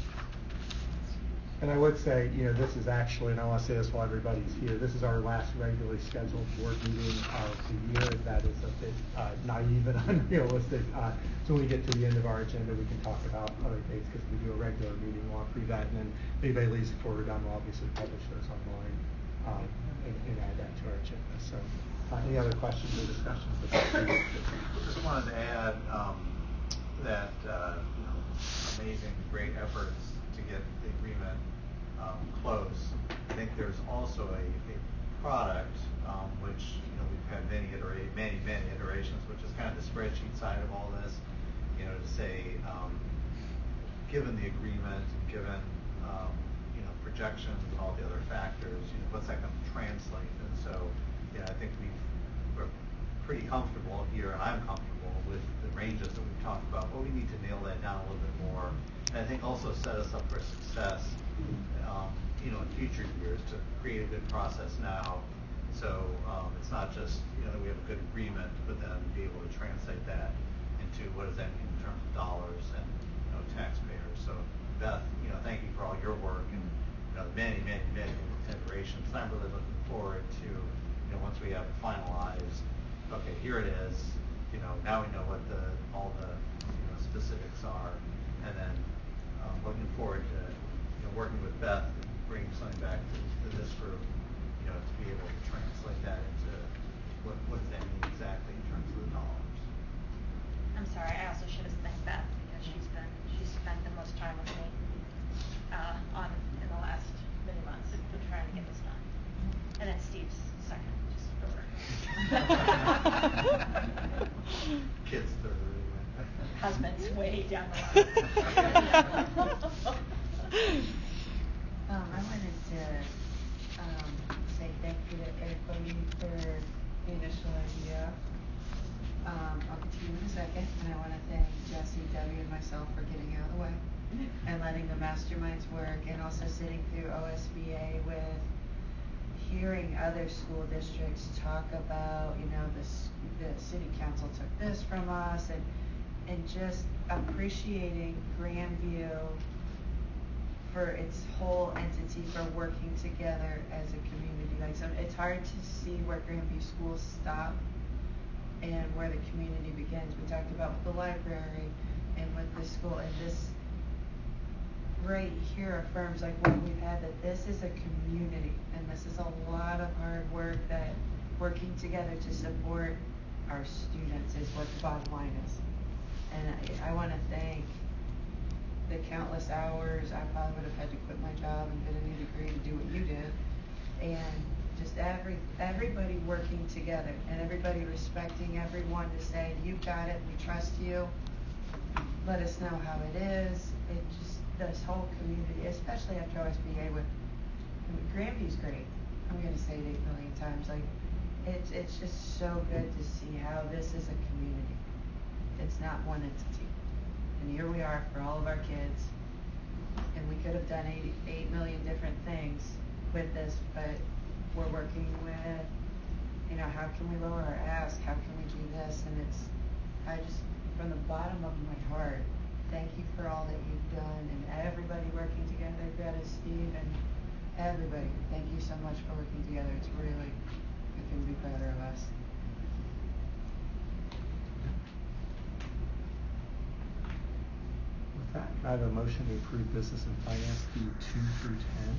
And I would say, you know, this is actually, and I want to say this while everybody's here, this is our last regularly scheduled board meeting of the year. That is a bit uh, naive and unrealistic. Uh, so when we get to the end of our agenda, we can talk about other dates, because we do a regular meeting, we'll approve that, and then if anybody leaves before we're done, we'll obviously publish those online um, and, and add that to our agenda. So uh, any other questions or discussions? Just wanted to add um, that uh, you know, amazing, great efforts to get the agreement um, close. I think there's also a, a product um, which you know we've had many iterations literally many, many iterations, which is kind of the spreadsheet side of all this, you know, to say, um, given the agreement, given, um, you know, projections and all the other factors, you know, what's that going to translate? And so, you know, I think we've, we're pretty comfortable here, and I'm comfortable with the ranges that we've talked about, but we need to nail that down a little bit more. And I think also set us up for success, um, you know, in future years to create a good process now. So um, it's not just, you know, that we have a good agreement, but then be able to translate that into what does that mean in terms of dollars and, you know, taxpayers. So Beth, you know, thank you for all your work and, you know, many, many, many iterations. I'm really looking forward to, you know, once we have it finalized, okay, here it is, you know, now we know what the, all the, you know, specifics are, and then um, looking forward to, you know, working with Beth and bringing something back to, to this group, you know, to be able to translate that into what, what does that mean exactly in terms of the dollars. I'm sorry, I also should have thanked Beth because she's been, she's spent the most time with me uh, on in the last many months in trying to get this done. And then Steve's second, just for the record. Kids third. Husband's way down the line. Um, I wanted to um, say thank you to Eric Bodie for the initial idea. Um, I'll get to you in a second, and I want to thank Jesse, Debbie, and myself for getting out of the way and letting the masterminds work, and also sitting through O S B A with hearing other school districts talk about, you know, this, the city council took this from us, and and just appreciating Grandview for its whole entity for working together as a community. Like, so it's hard to see where Grandview schools stop and where the community begins. We talked about with the library and with the school, and this right here affirms like what we've had, that this is a community, and this is a lot of hard work that working together to support our students is what the bottom line is. And I, I want to thank the countless hours I probably would have had to quit my job and get a new degree to do what you did, and just every everybody working together and everybody respecting everyone to say, you've got it, we trust you, let us know how it is. It just, this whole community, especially after O S B A with, I mean, Grandview's great. I'm going to say it eight million times. Like, it's it's just so good to see how this is a community. It's not one entity. And here we are for all of our kids. And we could have done eight, eight million different things with this, but we're working with, you know, how can we lower our ask? How can we do this? And it's, I just, from the bottom of my heart, thank you for all that you've done, and everybody working together, Greta, Steve, and everybody. Thank you so much for working together. It's really, I couldn't be prouder of us. With that, I have a motion to approve business and finance B two through ten.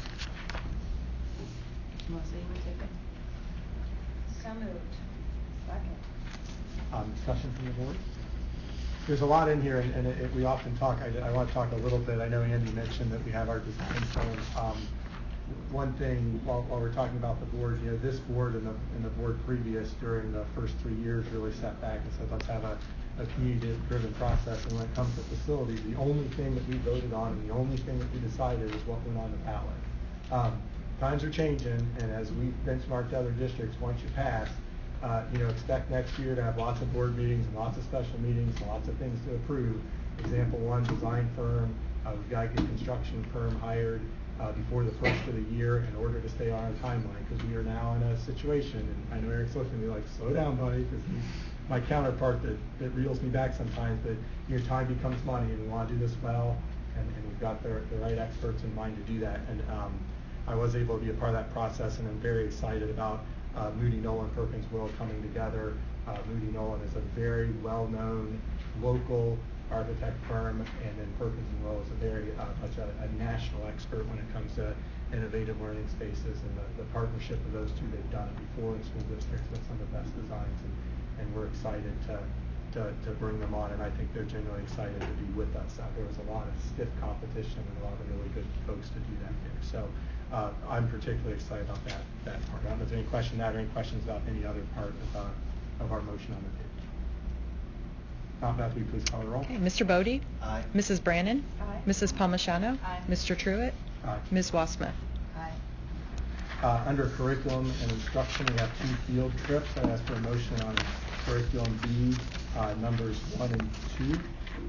Melissa, you want to take it? So moved. Second. Um, discussion from the board? There's a lot in here, and, and it, it, we often talk, I, I want to talk a little bit, I know Andy mentioned that we have our design firm. Um, one thing, while, while we're talking about the board, you know, this board and the, and the board previous during the first three years really sat back and said, let's have a, a community-driven process, and when it comes to facilities, the only thing that we voted on and the only thing that we decided is what went on the ballot. Um, times are changing, and as we've benchmarked other districts, once you pass, Uh, you know, expect next year to have lots of board meetings and lots of special meetings and lots of things to approve. Example one, design firm. Uh, we've got to get construction firm hired uh, before the first of the year in order to stay on our timeline, because we are now in a situation, and I know Eric's looking at me like, slow down, buddy, because he's my counterpart that, that reels me back sometimes, but your time becomes money, and we want to do this well, and, and we've got the, the right experts in mind to do that. And um, I was able to be a part of that process, and I'm very excited about Uh, Moody Nolan Perkins Will coming together. Uh, Moody Nolan is a very well-known local architect firm, and then Perkins and Will is a very uh, much a, a national expert when it comes to innovative learning spaces, and the, the partnership of those two, they've done it before in school districts with some of the best designs, and, and we're excited to, to to bring them on, and I think they're genuinely excited to be with us. Uh, there was a lot of stiff competition and a lot of really good folks to do that there. So Uh, I'm particularly excited about that that part. I don't know if there's any question on that or any questions about any other part of uh, of our motion on the table. Now, Beth, will you please call the roll? Okay, Mister Bodie? Aye. Missus Brannon? Aye. Missus Palmigano? Aye. Mister Truitt? Aye. Miz Wassmuth? Aye. Uh, under curriculum and instruction, we have two field trips. I ask for a motion on curriculum B, uh, numbers one and two.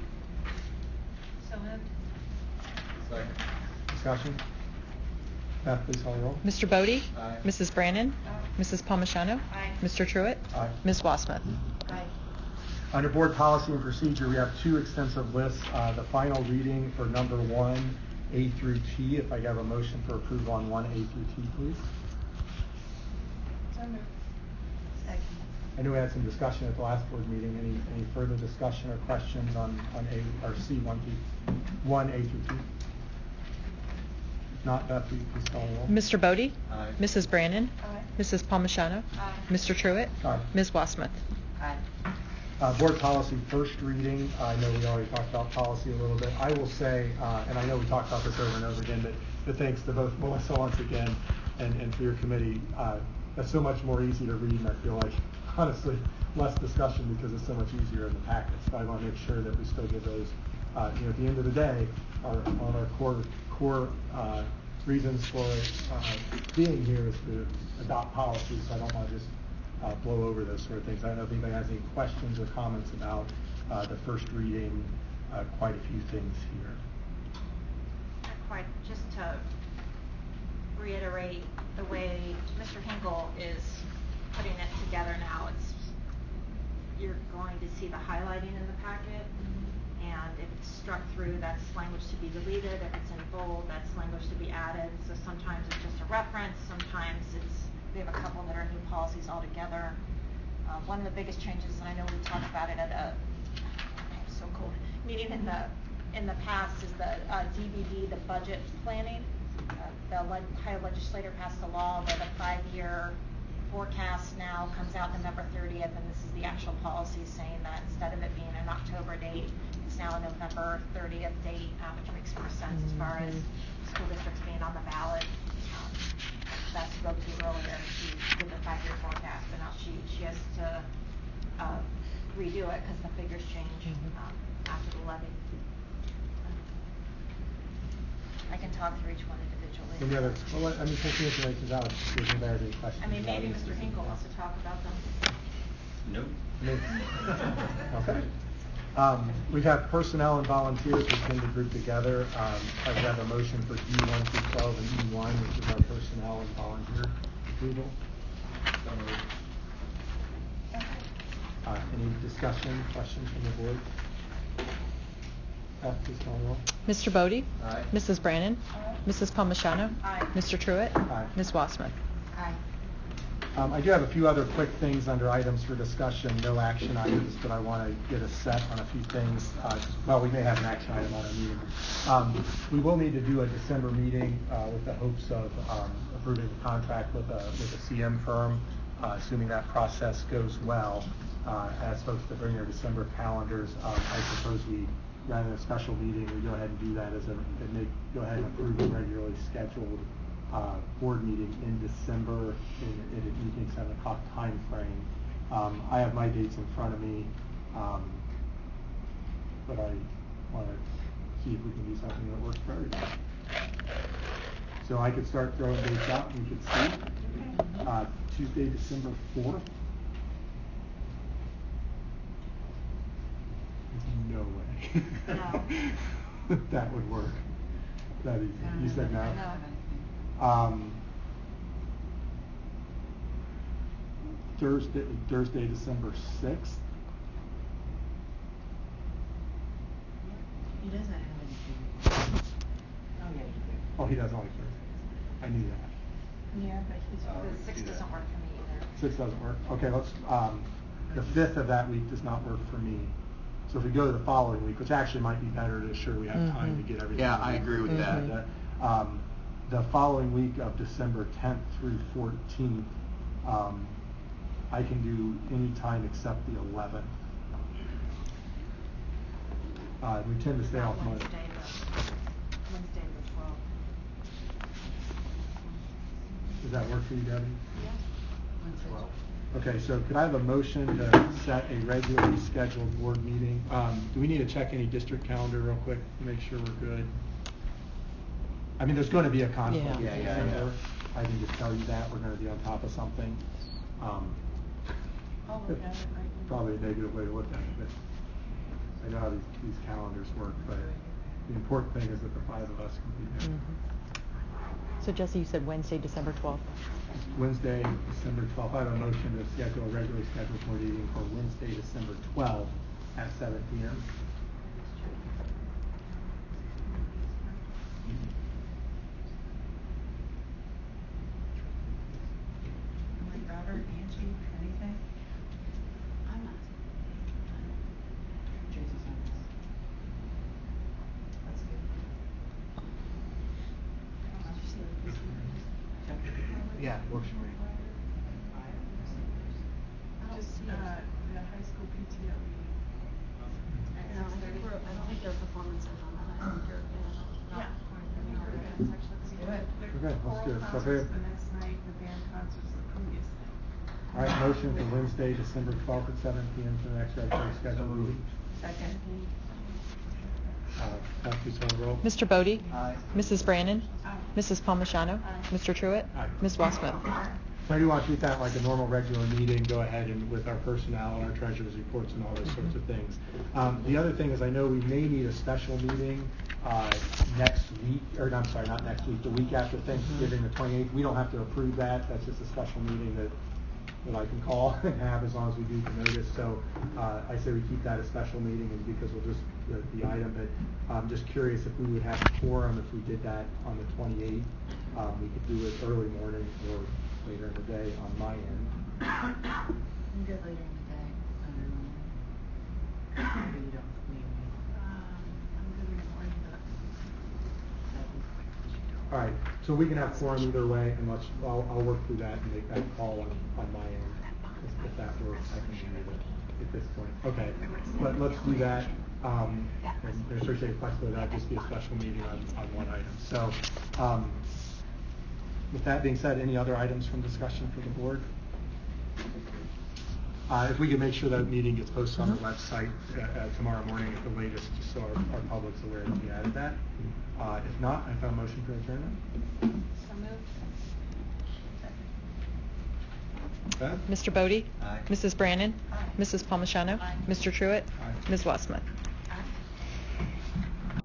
So moved. Second. Discussion? Beth, please call the roll. Mister Bodie? Aye. Missus Brannon? Aye. Missus Palmigano? Aye. Mister Truitt? Aye. Miz Wassmuth? Aye. Under board policy and procedure, we have two extensive lists. Uh, the final reading for number one, A through T. If I have a motion for approval on one A through T, please. So moved. Second. I know we had some discussion at the last board meeting. Any any further discussion or questions on, on A or C one through one A through T? If not, Beth, will you please call the roll? Mister Bodie? Aye. Missus Brannon? Aye. Missus Palmigano? Aye. Mister Truitt? Aye. Miz Wassmuth? Aye. Uh, board policy first reading. I know we already talked about policy a little bit. I will say, uh, and I know we talked about this over and over again, but, but thanks to both Melissa once again and, and for your committee. Uh, that's so much more easy to read, and I feel like, honestly, less discussion because it's so much easier in the packets. But I want to make sure that we still give those, uh, you know, at the end of the day, our, one of our core, core uh, reasons for uh, being here is to adopt policies. So I don't want to just Uh, blow over those sort of things. I don't know if anybody has any questions or comments about uh, the first reading. Uh, quite a few things here. Not quite, just to reiterate the way Mister Hinkle is putting it together now, it's, you're going to see the highlighting in the packet, and if it's struck through, that's language to be deleted. If it's in bold, that's language to be added. So sometimes it's just a reference, sometimes it's, we have a couple that are new policies altogether. Uh, one of the biggest changes, and I know we talked about it at a, I'm so cold, meeting in the, in the past, is the uh, D B D, the budget planning. Uh, the le- Ohio legislator passed a law where the five-year forecast now comes out November thirtieth, and this is the actual policy saying that instead of it being an October date, it's now a November thirtieth date, uh, which makes more sense as far as school districts being on the ballot. Um, that's to go to earlier. She did the five-year forecast, but now she, she has to uh, redo it because the figures change um, after the levy. I can talk through each one individually. Any other? Well, let, I mean, take the information out. If anybody has any questions. I mean, about maybe it. Mister Hinkle wants to talk about them. Nope. Okay. Um, we have personnel and volunteers we tend to group together. Um, I would have a motion for D one through twelve and E one, which is our personnel and volunteer approval. Uh, any discussion, questions from the board? Beth, please call the roll. Mister Bodie? Aye. Missus Brannon? Aye. Missus Palmigano? Aye. Mister Truitt? Aye. Miz Wassmuth? Aye. Um, I do have a few other quick things under items for discussion, no action items, but I want to get us set on a few things. Uh, well, we may have an action item on our meeting. Um, we will need to do a December meeting uh, with the hopes of um, approving the contract with a, with a C M firm, uh, assuming that process goes well. Uh, ask folks to bring their December calendars. Um, I suppose we, rather than a special meeting, we go ahead and do that as a, and make, go ahead and approve a regularly scheduled Uh, board meeting in December in, in an evening seven o'clock time frame. Um, I have my dates in front of me, um, but I want to see if we can do something that works for everybody. So I could start throwing dates out and we could see. Uh, Tuesday, December fourth. There's no way No. that would work. That easy. No, You said no? I don't have anything. Um, Thursday, Thursday, December sixth. He doesn't have anything. Oh, yeah, you do. Oh, he doesn't like Thursdays. I knew that. Yeah, but he's, the sixth doesn't work for me either. Six doesn't work. Okay, let's. Um, the fifth of that week does not work for me. So if we go to the following week, which actually might be better to ensure we have Mm-hmm. time to get everything. Yeah, I agree with that. that. Um, the following week of December tenth through fourteenth, um, I can do any time except the eleventh. Uh, we tend to stay off Monday. Wednesday, the, Wednesday the twelfth. Does that work for you, Debbie? Yeah. Wednesday. Okay, so could I have a motion to set a regularly scheduled board meeting? Um, do we need to check any district calendar real quick to make sure we're good? I mean, there's going to be a conflict in Yeah. Yeah, yeah, December. I can just tell you that we're going to be on top of something. Um, I'll look at it right now. Probably a negative way to look at it, but I know how these, these calendars work, but the important thing is that the five of us can be there. Mm-hmm. So Jesse, you said Wednesday, December twelfth? Wednesday, December twelfth. I have a motion to schedule a regularly scheduled board meeting for Wednesday, December twelfth at seven p m Like Robert, Angie, anything? I'm not. Tracy's on this. That's good. Yeah, works for me. Just, uh, the high school P T O meeting. At No, I six think thirty. we're, I don't think there are performances on that. I think you're gonna. Yeah, I think we're good. It's actually Let's do pretty it. good. Okay, let's Choral do it. So concerts here- the next night, the band concerts the previous night. All right, motion for Wednesday, December twelfth at seven p m for the next regularly scheduled meeting. Second. Uh, Beth, please call the roll. Mister Bodie? Aye. Missus Brannon? Aye. Missus Palmigano? Aye. Mister Truitt? Aye. Miz Westman? So I do want to treat that like a normal regular meeting, go ahead and with our personnel and our treasurer's reports and all those sorts of things. Um, the other thing is I know we may need a special meeting uh, next week, or no, I'm sorry, not next week, the week after Thanksgiving, the twenty-eighth. We don't have to approve that, that's just a special meeting that, that I can call and have as long as we do the notice. So uh, I say we keep that a special meeting and because we'll just, the, the item, but I'm just curious if we would have a quorum if we did that on the twenty-eighth. Um, we could do it early morning or later in the day on my end. I'm good later in the day. Um, maybe you don't need me. Um, I'm good in the morning, but All right, so we can have quorum either way, and let's, I'll, I'll work through that and make that call on, on my end. If, if that works, I can do it at this point. Okay, but let's do that. Um, and there's certainly a flexibility, that'd just be a special meeting on, on one item. So, um, with that being said, any other items from discussion for the board? Uh, if we could make sure that meeting gets posted on the website uh, uh, tomorrow morning at the latest, just so our, our public's aware that we added that. Uh, if not, I found a motion for adjournment. so moved. Beth? Mister Bodie? Aye. Missus Brannon? Aye. Missus Palmigano? Mister Truitt? Aye. Miz Westman?